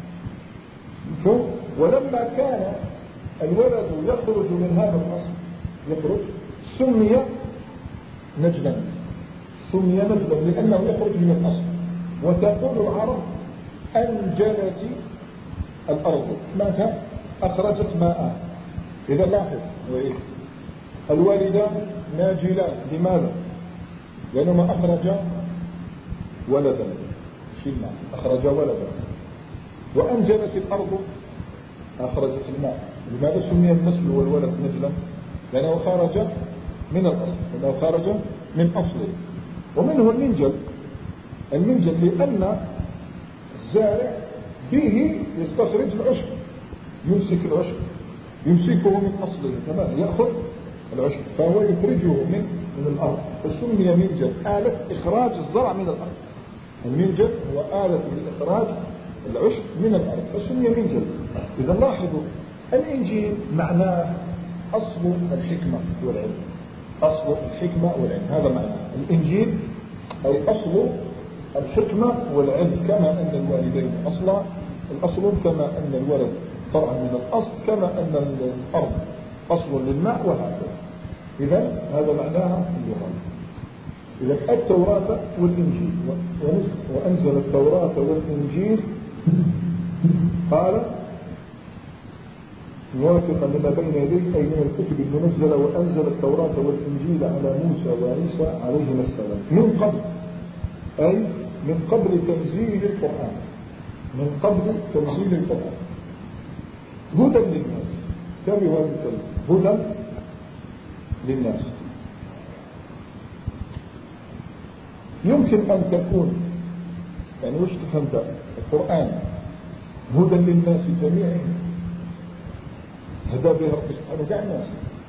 ولما كان الولد يخرج من هذا الأصل يخرج سمي نجلا سمي نجلا لأنه يخرج من الأصل. وتقول العرب أنجلت الأرض ماذا أخرجت ماء. إذا لاحظ الوالدان ناجلان. لماذا؟ لأنهما أخرج ولدا شيلنا أخرج ولدا. وأنجلت الأرض أخرجت الماء. لماذا سمي النسل والولد نجلا؟ لأنه خرج من الأصل لأنه خرج من أصله. ومنه المنجل المنجل لأن الزارع به يستخرج العشب يمسك العشب يمسكه من أصله تمام يأخذ العشب فهو يخرجه من من الأرض فسمي منجل آلة إخراج الزرع من الأرض. المنجل هو آلة لإخراج العشب من الأرض فسمي منجل. إذا لاحظوا الإنجيل معناه أصل الحكمة والعلم أصل الحكمة والعلم هذا معناه الإنجيل أي أصل الحكمة والعلم كما أن الوالدين أصلا الأصل كما أن الولد فرع من الأصل كما أن الأرض أصل للماء وهكذا. إذا هذا معناها اللغة. إذا التوراة والإنجيل وأنزل التوراة والإنجيل قال موافقا لما بين يديه أي من الكتب المنزلة وأنزل التوراة والإنجيل على موسى وعيسى عليهما السلام من قبل أي من قبل تنزيل القرآن من قبل تنزيل القرآن هدى للناس. كم هو هدى للناس؟ يمكن أن تكون يعني وش تفهمت القرآن هدى للناس جميعهم هدى به رب سبحانه كاع الناس.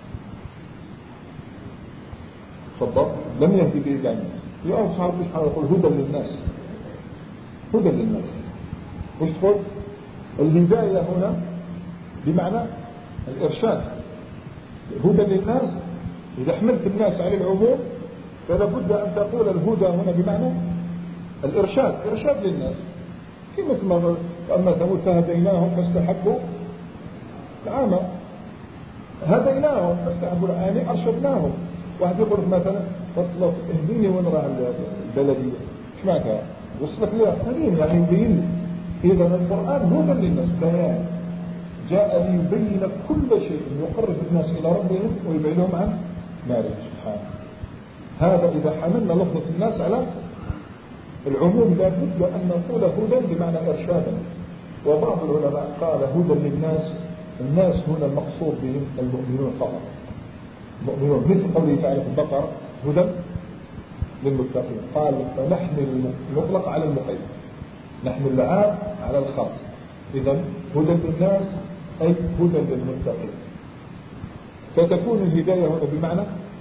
تفضل لم يهدي به كاع الناس. يا صاحب سبحانه يقول هدى للناس هدى للناس. وش تقول الهداية هنا بمعنى الإرشاد. هدى للناس إذا حملت الناس على العموم فلا بد أن تقول الهدى هنا بمعنى الإرشاد إرشاد للناس. في مثل ما أما ثمود فهديناهم فاستحبوا العامة هديناهم فاستحبوا العامة أرشدناهم. واحد يقول لك مثلا اطلب اهديني وين راه البلدية، ايش معناتها؟ وصلك لي هديني يعني يبين لي. إذا القرآن هدى للناس، بيان جاء ليبين كل شيء يقرب الناس إلى ربهم ويبعدهم عن ناره سبحانه. هذا إذا حملنا لفظة الناس على العموم لا بد أن نقول هدى بمعنى إرشادا. وبعض العلماء قال هدى للناس، الناس هنا المقصود بهم المؤمنون فقط، المؤمنون، مثل قوله تعالى في البقرة هدى للمتقين، قال فنحمل المطلق على المقيد، نحمل العام على الخاص. إذا هدى للناس أي هدى للمتقين. فتكون الهداية هنا بمعنى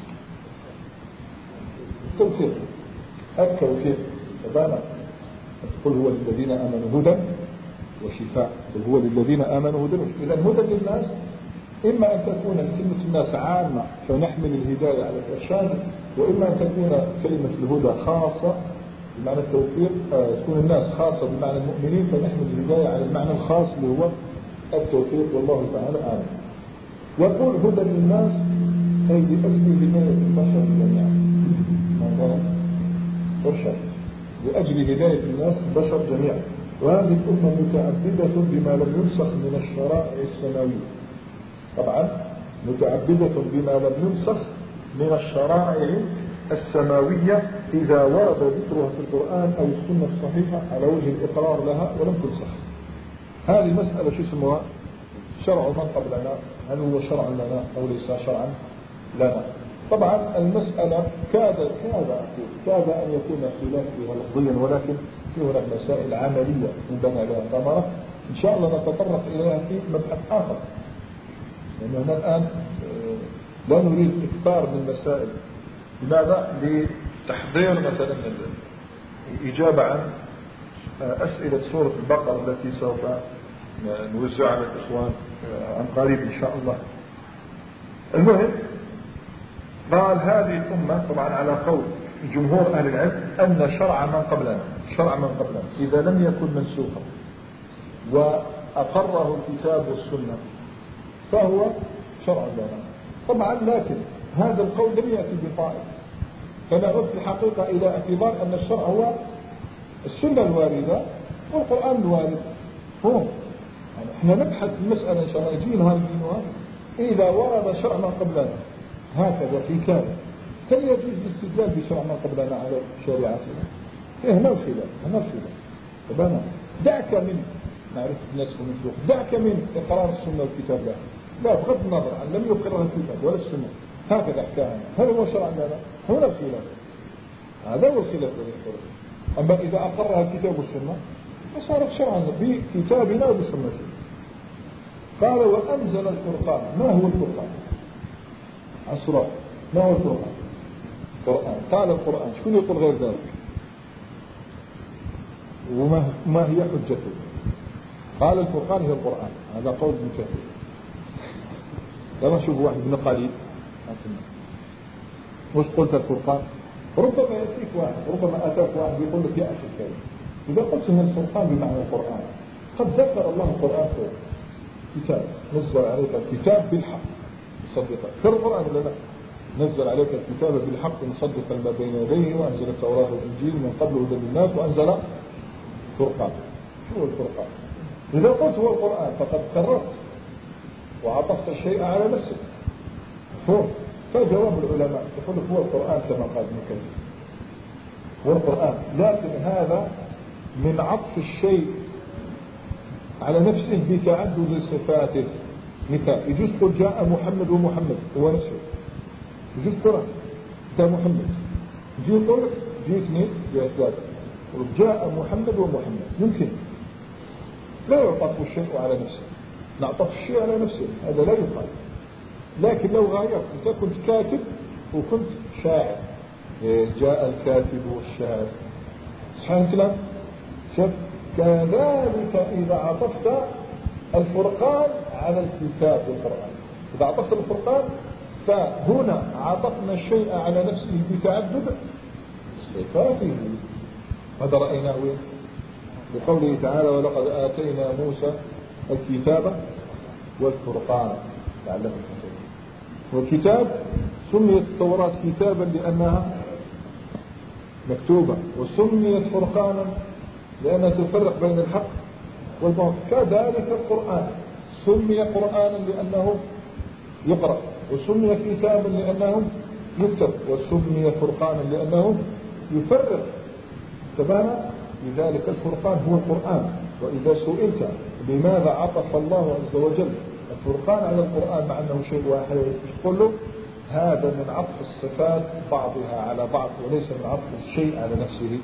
التوفيق، التوفيق. فبانا قل هو للذين آمنوا هدى وشفاء، قل هو للذين آمنوا هدى وشفاء. إذا هدى للناس إما أن تكون كلمة الناس عامة فنحمل الهداية على الإرشاد، وإما أن تكون كلمة الهدى خاصة بمعنى التوفيق، تكون الناس خاصة بمعنى المؤمنين فنحمل الهداية على المعنى الخاص اللي هو التوفيق. والله تعالى أعلم. يقول هدى للناس أي لأجل هداية البشر جميعا، ماذا؟ إرشاد لأجل هداية الناس البشر جميعا. وهذه الأمة متعبدة بما لم ينسخ من الشرائع السماوية، طبعا متعبدة بما لم ينسخ من الشرائع السماوية إذا ورد ذكرها في القرآن أو السنة الصحيحة على وجه الإقرار لها ولم تنسخ. هذه مسألة شو اسمها؟ شرع من قبلنا، هل هو شرع لنا أو ليس شرعا لنا؟ طبعا المسألة كاد كاد أقول كاد أن يكون خلاف فيها لفظيا، ولكن في هناك مسائل عملية ينبنى عليها ثمرة إن شاء الله نتطرق إليها في مبحث آخر، لأننا الآن لا نريد إكثار من المسائل. لماذا؟ لتحضير مثلا الإجابة عن أسئلة سورة البقرة التي سوف نوزعها على الإخوان عن قريب إن شاء الله. المهم قال هذه الأمة طبعا على قول جمهور أهل العلم أن شرع من قبلنا شرع من قبلنا إذا لم يكن منسوخا وأقره الكتاب والسنة فهو شرع لنا. طبعا لكن هذا القول لم يأتي بطائف، فنعود في الحقيقة إلى اعتبار أن الشرع هو السنة الواردة والقرآن الوارد. هو يعني احنا نبحث المسألة إن شاء الله يجينها يجينها إذا ورد شرع من قبلنا هكذا في كان هل يجوز الاستدلال بشرع من قبلنا على شريعتنا؟ إيه هنا الخلاف هنا الخلاف. طبعا دعك من معرفة النسخ والمنسوخ، دعك من إقرار السنة والكتاب له، لا بغض النظر عن لم يقرها الكتاب ولا السنة هكذا احكامنا هل هو شرع لنا؟ هنا الخلاف، هذا هو الخلاف الذي يحصل. أما إذا أقرها الكتاب والسنة فصارت شرعا بكتابنا وبسنتنا. قال وأنزل الفرقان. ما هو الفرقان؟ أسرع. ما هو القرآن؟ القرآن. قال القرآن. شكون يقول غير ذلك؟ وما ما هي حجته؟ قال الفرقان هي القرآن. هذا قول ابن كثير. لما نشوف واحد ابن قليل وش قلت الفرقان؟ ربما يأتيك واحد ربما أتاك واحد يقول لك يا أخي الكريم إذا قلت ان الفرقان بمعنى القرآن قد ذكر الله القرآن في كتاب نزل عليك الكتاب بالحق مصدقا في القرآن ولا لا؟ نزل عليك الكتاب بالحق مصدقا ما بين يديه وأنزل التوراة والإنجيل من قبل هدى للناس وأنزل فرقان. شو هو الفرقان؟ إذا قلت هو القرآن فقد كررت وعطفت الشيء على نفسك. فهم فجواب العلماء يقول هو القرآن كما قال ابن كثير هو القرآن، لكن هذا من عطف الشيء على نفسه بتعدد صفاته. مثال يجوز تقول جاء محمد ومحمد هو نفسه، يجوز تقول ده محمد، يجوز تقول جيتني جاء ثلاثة جاء محمد ومحمد، يمكن لا يعطف الشيء على نفسه، نعطف الشيء على نفسه هذا لا يقال. لكن لو غايرت انت كنت كاتب وكنت شاعر جاء الكاتب والشاعر صحيح الكلام؟ شوف كذلك إذا عطفت الفرقان على الكتاب والقرآن، إذا عطفت الفرقان فهنا عطفنا الشيء على نفسه بتعدد صفاته. هذا رأيناه بقوله تعالى ولقد آتينا موسى الكتاب والفرقان لعلهم تهتدون. والكتاب سميت التوراة كتابا لأنها مكتوبة، وسميت فرقانا لأنها تفرق بين الحق والباطل. كذلك القرآن سمي قرآنا لأنه يقرأ، وسمي كتابا لأنه يكتب، وسمي فرقانا لأنه يفرق. تماما. لذلك الفرقان هو القرآن. وإذا سئلت لماذا عطف الله عز وجل الفرقان على القرآن مع أنه شيء واحد، تقول له هذا من عطف الصفات بعضها على بعض، وليس من عطف الشيء على نفسه.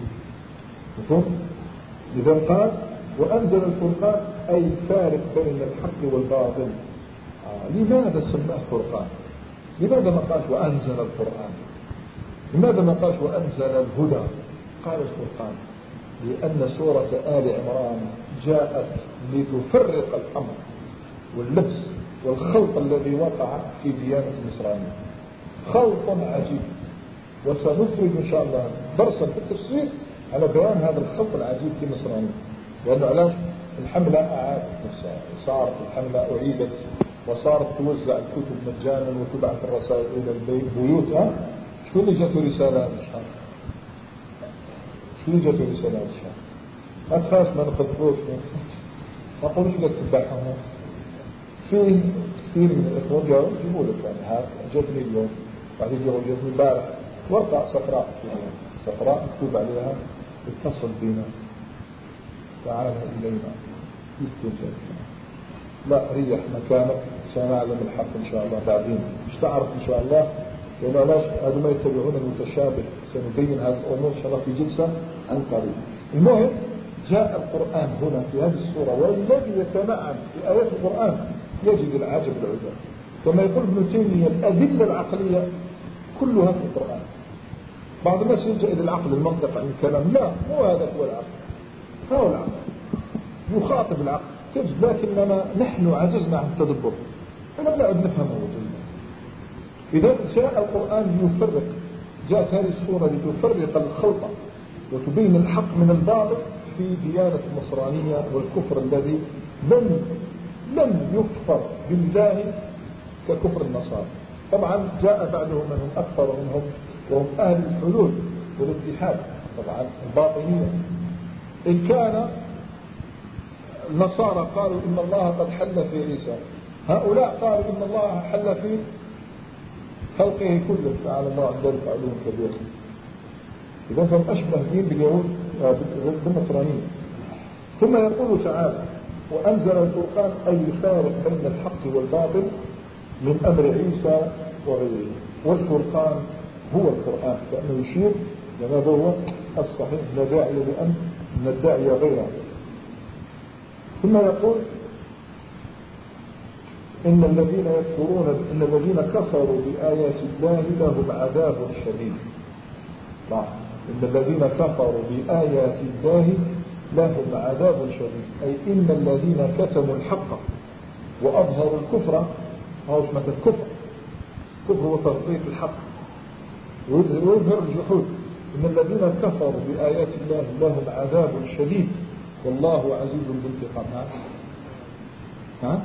إذا قال وأنزل الفرقان أي فارق بين الحق والباطل. آه. لماذا سماه فرقان؟ لماذا ما قالش وأنزل القرآن؟ لماذا ما قالش وأنزل الهدى؟ قال الفرقان لأن سورة آل عمران جاءت لتفرق الأمر واللبس والخلط الذي وقع في ديانة النصرانية، خلط عجيب. وسنخرج إن شاء الله درسا في التفسير على بيان هذا الخلط العجيب في النصرانية. لأنه علاش الحملة أعادت نفسها، صارت الحملة أعيدت، وصارت توزع الكتب مجانا وتبعث الرسائل إلى البيوت. ها شو اللي جاته رسالة هذا الشهر؟ شو اللي جاته رسالة هذا الشهر؟ ما تخاف ما نقدروش، ما قولوش لك تبعهم. فيه كثير من الإخوة جاءوا يجيبوا لك يعني هذا جاتني اليوم، بعد يجيبوا جاتني البارح ورقة صفراء صفراء مكتوب عليها اتصل بنا، تعال إلينا، يكتب لا ريح مكانك، سنعلم الحق إن شاء الله بعدين. مش تعرف إن شاء الله، لأنه علاش هذا ما يتبعون المتشابه. سنبين هذه الأمور إن شاء الله في جلسة عن قريب. المهم جاء القرآن هنا في هذه السورة، والذي يتمعن في آيات القرآن يجد العجب العجب. كما يقول ابن تيمية الأدلة العقلية كلها في القرآن. بعض الناس يلجأ إلى العقل المنطق عن الكلام، لا مو هذا هو العقل، هو العقل يخاطب العقل تجد، لكننا نحن عجزنا عن التدبر، فلم نعد نفهمه وجزنا. إذا جاء القرآن يفرق، جاءت هذه السورة لتفرق الخلط وتبين الحق من الباطل في ديانة النصرانية والكفر الذي لم لم يكفر بالله ككفر النصارى. طبعا جاء بعدهم من هم أكثر منهم وهم أهل الحلول والاتحاد، طبعا الباطنية. إن كان النصارى قالوا إن الله قد حل في عيسى، هؤلاء قالوا إن الله حل في خلقه كله، تعالى الله عن ذلك علوم كبير. إذا فهم أشبه دين باليهود بالنصرانية. ثم يقول تعالى وأنزل الفرقان أي فارق بين الحق والباطل من أمر عيسى وغيره. والفرقان هو القرآن، لأنه يشير لما هو الصحيح، لا داعي لأن ندعي غيره. ثم يقول إن الذين يكفرون إن الذين كفروا بآيات الله لهم عذاب شديد. لا، إن الذين كفروا بآيات الله لهم عذاب شديد، أي إن الذين كتموا الحق وأظهروا الكفر. هو اسمه الكفر، الكفر هو تغطية الحق ويظهر الجحود. إن الذين كفروا بآيات الله لهم عذاب شديد والله عزيز بالانتقام. ها ها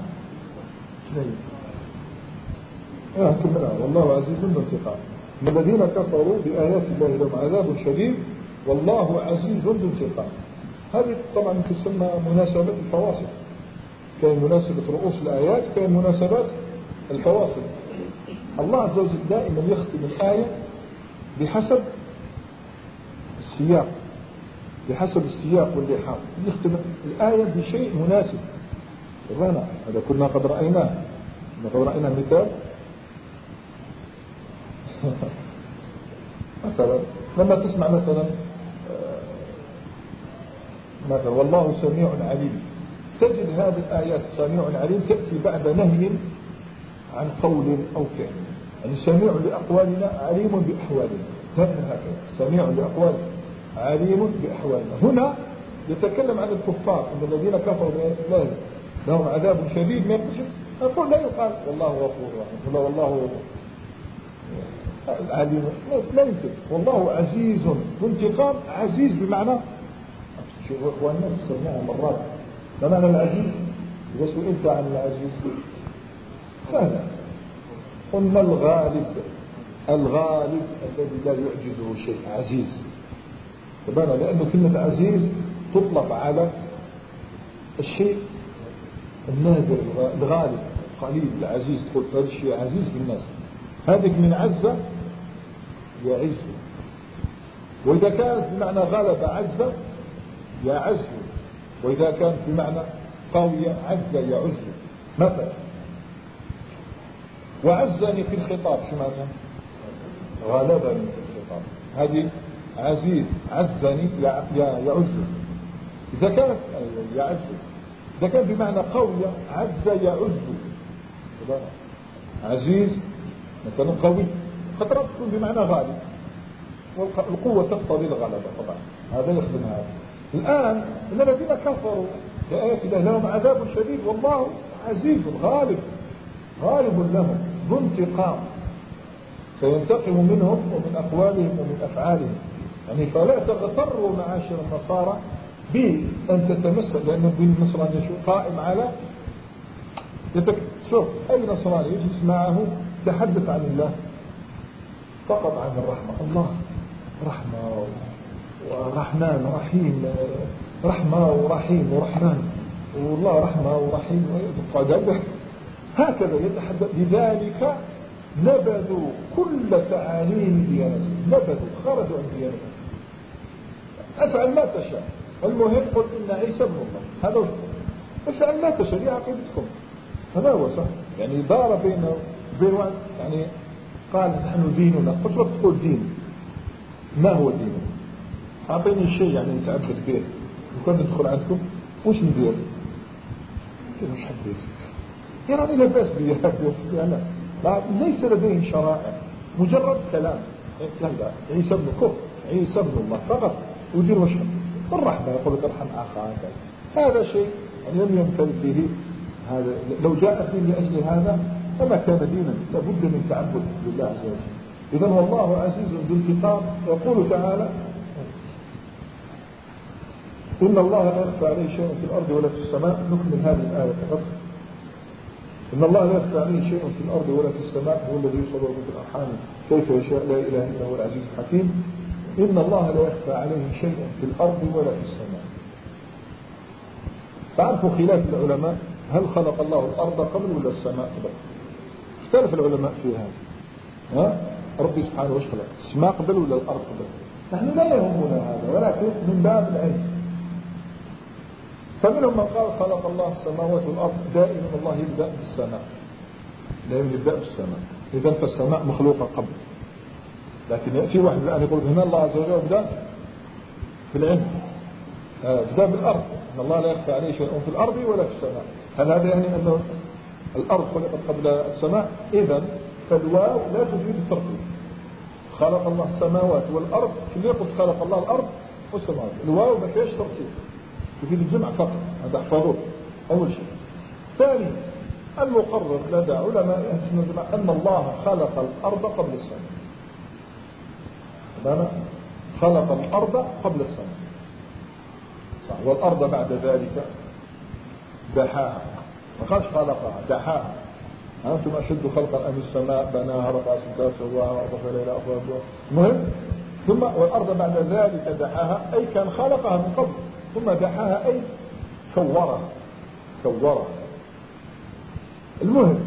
ها كملها والله عزيز بالانتقام. إن الذين كفروا بآيات الله لهم عذاب شديد والله عزيز بالانتقام. هذه طبعا تسمى مناسبة الفواصل، كان مناسبة رؤوس الآيات، كان مناسبات الفواصل. الله عز وجل دائما يختم الآية بحسب السياق، بحسب السياق واللحاق، يختم الآية بشيء مناسب. رأينا هذا كنا قد رأيناه، قد رأينا مثال مثلا لما تسمع مثلا مثلا والله سميع عليم، تجد هذه الآيات سميع عليم تأتي بعد نهي عن قول أو فعل. يعني سميع لأقوالنا عليم بأحوالنا، دائما هكذا، سميع لأقوال عليم بأحوالنا. هنا يتكلم عن الكفار إن الذين كفروا بآيات الله لهم عذاب شديد. ما يقولش أقول لا يقال والله غفور رحيم ولا والله عليم، لا يمكن. والله عزيز وانتقام، عزيز بمعنى شوفوا اخواننا استخدمناها مرات. ما معنى العزيز؟ اذا سئلت عن العزيز سهلا، قلنا الغالب الغالب الذي لا يعجزه شيء، عزيز. تبان لأنه كلمة عزيز تطلق على الشيء النادر الغالب قليل العزيز، تقول هذا الشيء عزيز بالناس. هذه من عز يعز، وإذا كانت بمعنى غلب عز يعز، وإذا كانت بمعنى قوي عز يعز. مثلا وعزني في الخطاب، شو معنى؟ غلبني في الخطاب. هذه عزيز، عزني يعز. إذا كانت يعز، إذا كان بمعنى قوي عز يعز. عزيز مثلا قوي، خطرة تكون بمعنى غالب، والقوة تقتضي الغلبة طبعا. هذا يخدم هذا. الآن إن الذين كفروا بآيات الله لهم عذاب شديد والله عزيز غالب، غالب لهم ذو انتقام، سينتقم منهم ومن أقوالهم ومن أفعالهم. يعني فلا تغتروا معاشر النصارى بأن تتمسك، لأن الدين النصراني قائم على يتك... شوف أي نصراني يجلس معه تحدث عن الله فقط، عن الرحمة. الله رحمة ورحمن رحيم، رحمة ورحيم ورحمن، والله رحمة ورحيم، هكذا يتحدث. لذلك نبذوا كل تعاليم ديانته، نبذوا، خرجوا عن ديانته. افعل ما تشاء، المهم قل إن عيسى ابن الله، هذا هو. افعل ما تشاء، دي عقيدتكم، هذا هو صح. يعني دار بينه وبين واحد، يعني قال نحن ديننا، قلت له تقول دين، ما هو دين؟ أعطيني شيء يعني نتعبد به، وكان ندخل عندكم وش ندير؟ كيف مش حبيت يعني لا بأس بي يعني لا، ليس لديهم شرائع، مجرد كلام. لا لا عيسى ابن كفر، عيسى ابن الله فقط، ودير وش الرحمة، يقول لك ارحم أخاك. هذا شيء لم يمتلك به هذا. لو جاء الدين لأجل هذا فما كان دينا، لابد من تعبد لله عز وجل. إذن والله عزيز ذو انتقام. يقول تعالى إن الله لا يخفى عليه شيء في الأرض ولا في السماء. نكمل هذه الآية فقط. إن الله لا يخفى عليه شيء في الأرض ولا في السماء، هو الذي يصوركم في الأرحام كيف يشاء، لا إله إلا هو العزيز الحكيم. إن الله لا يخفى عليه شيء في الأرض ولا في السماء. تعرفوا خلاف العلماء، هل خلق الله الأرض قبل ولا السماء قبل؟ اختلف العلماء في هذا. ها؟ ربي سبحانه وش خلق؟ السماء قبل ولا الأرض قبل؟ نحن لا يهمنا هذا، ولكن من باب العلم. فمنهم من قال خلق الله السماوات والأرض، دائما الله يبدأ بالسماء، دائما يبدأ بالسماء، إذا فالسماء مخلوقة قبل. لكن يأتي واحد الآن يقول هنا الله عز وجل بدأ في العلم، بدأ بالأرض، إن الله لا يخفى عليه شيء في الأرض ولا في السماء. هل هذا يعني أن الأرض خلقت قبل السماء؟ إذا فالواو لا تفيد الترتيب. خلق الله السماوات والأرض، كم يقول خلق الله الأرض والسماوات، الواو ما فيهاش ترتيب، تفيد الجمع فقط. هذا احفظوه أول شيء. ثاني، المقرر لدى علماء أهل السنة والجماعة أن الله خلق الأرض قبل السماء. تمام؟ خلق الأرض قبل السماء، صح. والأرض بعد ذلك دحاها، ما قالش خلقها، دحاها. أنتم أشد خلقا أم السماء بناها رفع سمكها سواها وأضاف إليها أفواجها. المهم ثم والأرض بعد ذلك دحاها، أي كان خلقها من قبل، ثم دحاها أي كورها، كورها. المهم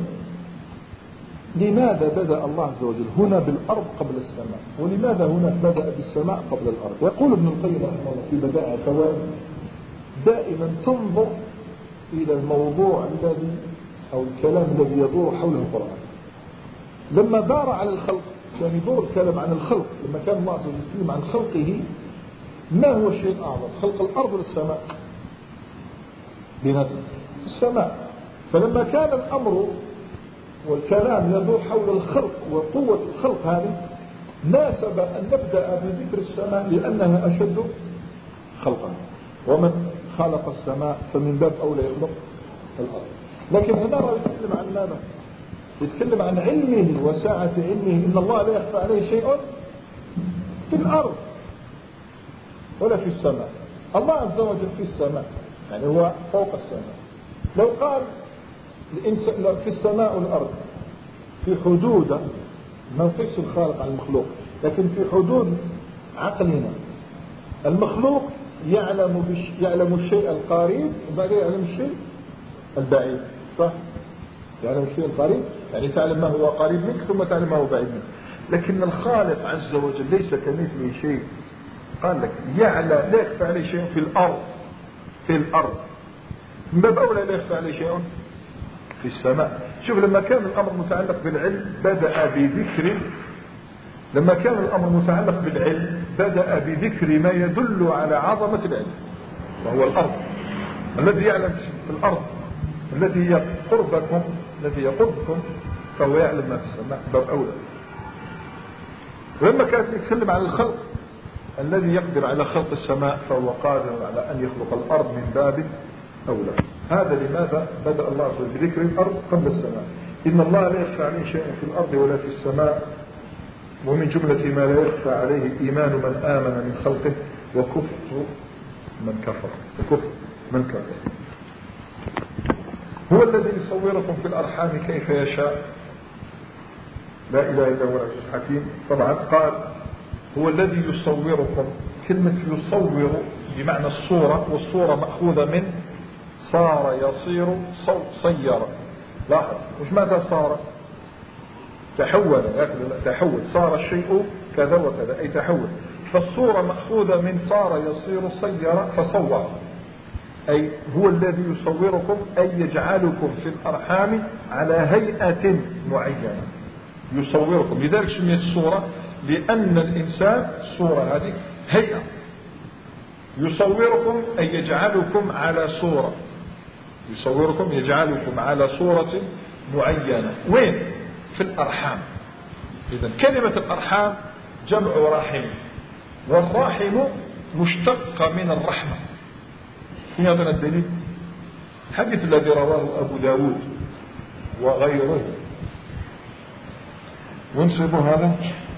لماذا بدأ الله عز وجل هنا بالأرض قبل السماء، ولماذا هنا بدأ بالسماء قبل الأرض؟ يقول ابن القيم رحمه الله في بدائع الفوائد: دائما تنظر إلى الموضوع الذي أو الكلام الذي يدور حوله القرآن. لما دار على الخلق، يعني يدور الكلام عن الخلق، لما كان الله عز وجل يتكلم عن خلقه، ما هو الشيء الأعظم، خلق الأرض ولا السماء؟ بنفسه السماء. فلما كان الأمر والكلام يدور حول الخلق وقوة الخلق هذه، ناسب أن نبدأ بذكر السماء لأنها أشد خلقا، ومن خلق السماء فمن باب أولى يخلق الأرض. لكن هنا رأى يتكلم عن ماذا؟ يتكلم عن علمه وسعة علمه. إن الله لا يخفى عليه شيء في الأرض ولا في السماء. الله عز وجل في السماء، يعني هو فوق السماء. لو قال الإنسان في السماء والأرض في حدود ما نقيس الخالق على المخلوق، لكن في حدود عقلنا. المخلوق يعلم بش يعلم الشيء القريب وبعدين يعلم الشيء البعيد، صح؟ يعلم الشيء القريب، يعني تعلم ما هو قريب منك ثم تعلم ما هو بعيد منك. لكن الخالق عز وجل ليس كمثله شيء. قال لك يعلم لا يخفى عليه شيء في الأرض، في الأرض من باب أولى لا يخفى عليه شيء في السماء. شوف لما كان الأمر متعلق بالعلم بدأ بذكر لما كان الأمر متعلق بالعلم بدأ بذكر ما يدل على عظمة العلم، وهو الأرض. الذي يعلم في الأرض التي هي قربكم الذي يقربكم فهو يعلم ما في السماء باب أولى. ولما كانت يتكلم عن الخلق الذي يقدر على خلق السماء فهو قادر على أن يخلق الأرض من باب أولى. هذا لماذا بدأ الله بذكر الأرض قبل السماء. إن الله لا يخفى عليه شيء في الأرض ولا في السماء، ومن جملة ما لا يخفى عليه إيمان من آمن من خلقه وكفر من كفر وكفر من كفر. هو الذي يصوركم في الأرحام كيف يشاء. لا إله إلا هو العزيز الحكيم. طبعا قال هو الذي يصوركم، كلمة يصور بمعنى الصورة، والصورة مأخوذة من صار يصير صير. لاحظ وش ماذا صار؟ تحول، تحول، صار الشيء كذا وكذا أي تحول. فالصورة مأخوذة من صار يصير صير فصور، أي هو الذي يصوركم أي يجعلكم في الأرحام على هيئة معينة يصوركم. لذلك سميت الصورة لأن الإنسان الصورة هذه هيئة يصوركم أي يجعلكم على صورة يصوركم يجعلكم على صورة معينة. وين؟ في الأرحام. إذن كلمة الأرحام جمع رحم، والرحم مشتق من الرحمة. هنا هذا الدليل الحديث الذي رواه أبو داود وغيره. وانصبوا هذا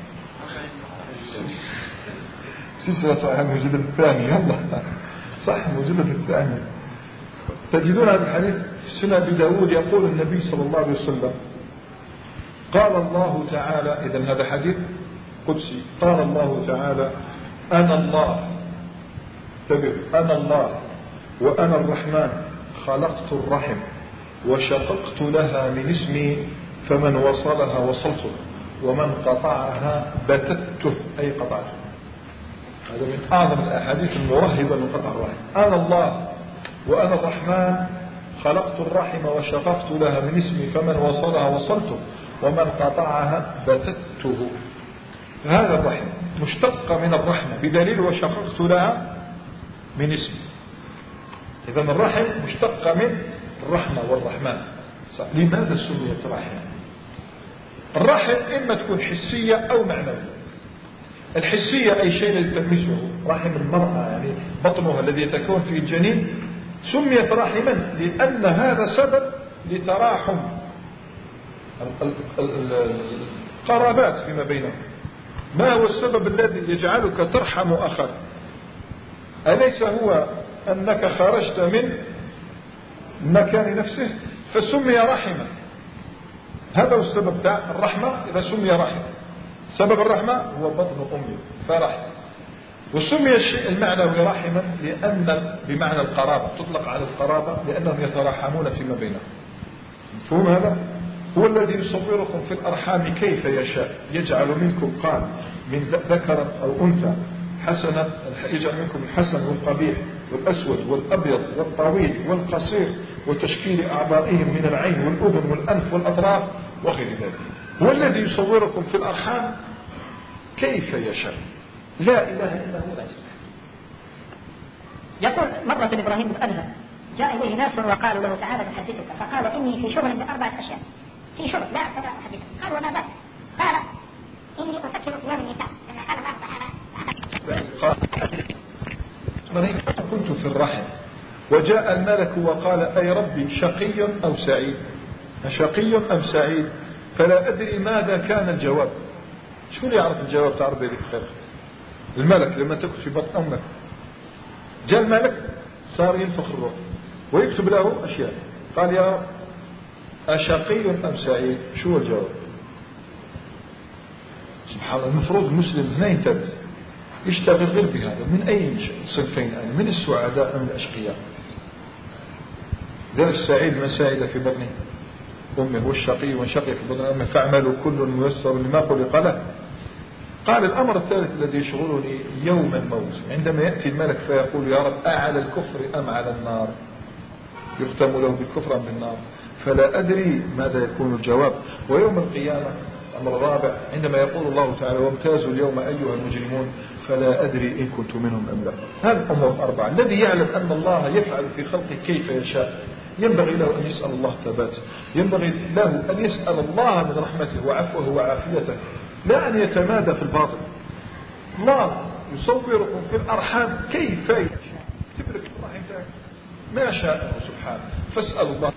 سلسلة صحيح المجلد الثاني. يلا صح المجلد الثاني تجدون هذا الحديث في سنة أبي داود. يقول النبي صلى الله عليه وسلم قال الله تعالى، إذن هذا حديث قدسي، قال الله تعالى أنا الله، انتبه، أنا الله وأنا الرحمن خلقت الرحم وشققت لها من اسمي فمن وصلها وصلته ومن قطعها بتته أي قطعته. هذا من أعظم الأحاديث المرهبة من قطع الرحم. أنا الله وأنا الرحمن خلقت الرحم وشققت لها من اسمي فمن وصلها وصلته ومن قطعها بتته. هذا الرحم مشتق من الرحمة بدليل وشققت لها من اسمي. إذا الرحم مشتق من الرحمة والرحمن. لماذا سميت رحمة؟ الرحم إما تكون حسية أو معنوية. الحسية أي شيء الذي تلمسه، رحم المرأة يعني بطنها الذي تكون فيه الجنين سميت رحما لأن هذا سبب لتراحم القرابات فيما بينهم. ما هو السبب الذي يجعلك ترحم أخاك؟ أليس هو أنك خرجت من مكان نفسه فسمي رحمة؟ هذا هو السبب تاع الرحمة. إذا سمي رحمة سبب الرحمة هو بطن أمي فرحم. وسمي الشيء المعنوي رحما لأن بمعنى القرابة، تطلق على القرابة لأنهم يتراحمون فيما بينهم. مفهوم هذا؟ هو الذي يصوركم في الأرحام كيف يشاء، يجعل منكم قال من ذكر أو أنثى حسنا، يجعل منكم الحسن والقبيح والأسود والأبيض والطويل والقصير وتشكيل أعضائهم من العين والأذن والأنف والأطراف وغير ذلك. هو الذي يصوركم في الأرحام كيف يشاء. لا إله إلا هو. يقول مرة إبراهيم بن أدهم جاء إليه ناس وقالوا له تعالى نحدثك، فقال إني في شغل بأربعة أشياء، في شغل لا أستطيع أن أحدثك. قال وما ذاك؟ قال إني أفكر في يوم النساء لما قال الله تعالى كنت في الرحم وجاء الملك وقال أي ربي شقي أو سعيد، أشقي أم سعيد؟ فلا أدري ماذا كان الجواب. شو اللي يعرف الجواب تاع ربي ذيك خير؟ الملك لما تكون في بطن أمك جاء الملك صار ينفخ الروح ويكتب له أشياء. قال يا رب أشقي أم سعيد؟ شو الجواب؟ سبحان الله. المفروض المسلم ما ينتبه، يشتغل غير بهذا. من أي صنفين أنا؟ من السعداء أم الأشقياء؟ ذا السعيد من سعيد في بطن أمه، والشقي من شقي في بطن أمه، فاعملوا كل ميسر لما خلق له. قال الأمر الثالث الذي يشغلني يوم الموت، عندما يأتي الملك فيقول يا رب أعلى الكفر أم على النار؟ يختم له بالكفر أم بالنار؟ فلا أدري ماذا يكون الجواب. ويوم القيامة الأمر الرابع، عندما يقول الله تعالى وامتازوا اليوم أيها المجرمون، فلا أدري إن كنت منهم أم لا. هذه الأمور الأربعة. الذي يعلم أن الله يفعل في خلقه كيف يشاء ينبغي له أن يسأل الله ثباته، ينبغي له أن يسأل الله من رحمته وعفوه وعافيته، لا أن يتمادى في الباطل. الله يصوركم في الأرحام كيف يشاء، يكتب لك الرحم ما شاء سبحانه. فاسأل الله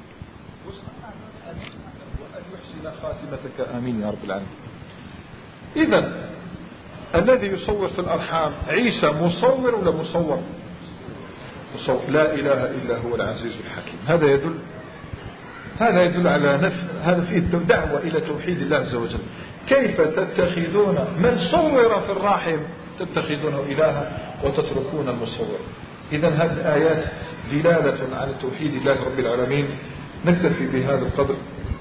وأن يحسن خاتمتك، آمين يا رب العالمين. إذن الذي يصور في الأرحام عيسى مصور ولا مصور؟ مصور. لا إله إلا هو العزيز الحكيم. هذا يدل هذا يدل على نفي، هذا فيه دعوة إلى توحيد الله عز وجل. كيف تتخذون من صور في الرحم تتخذونه إلها وتتركون المصور؟ إذن هذه الآيات دلالة على توحيد الله رب العالمين. نكتفي بهذا القدر.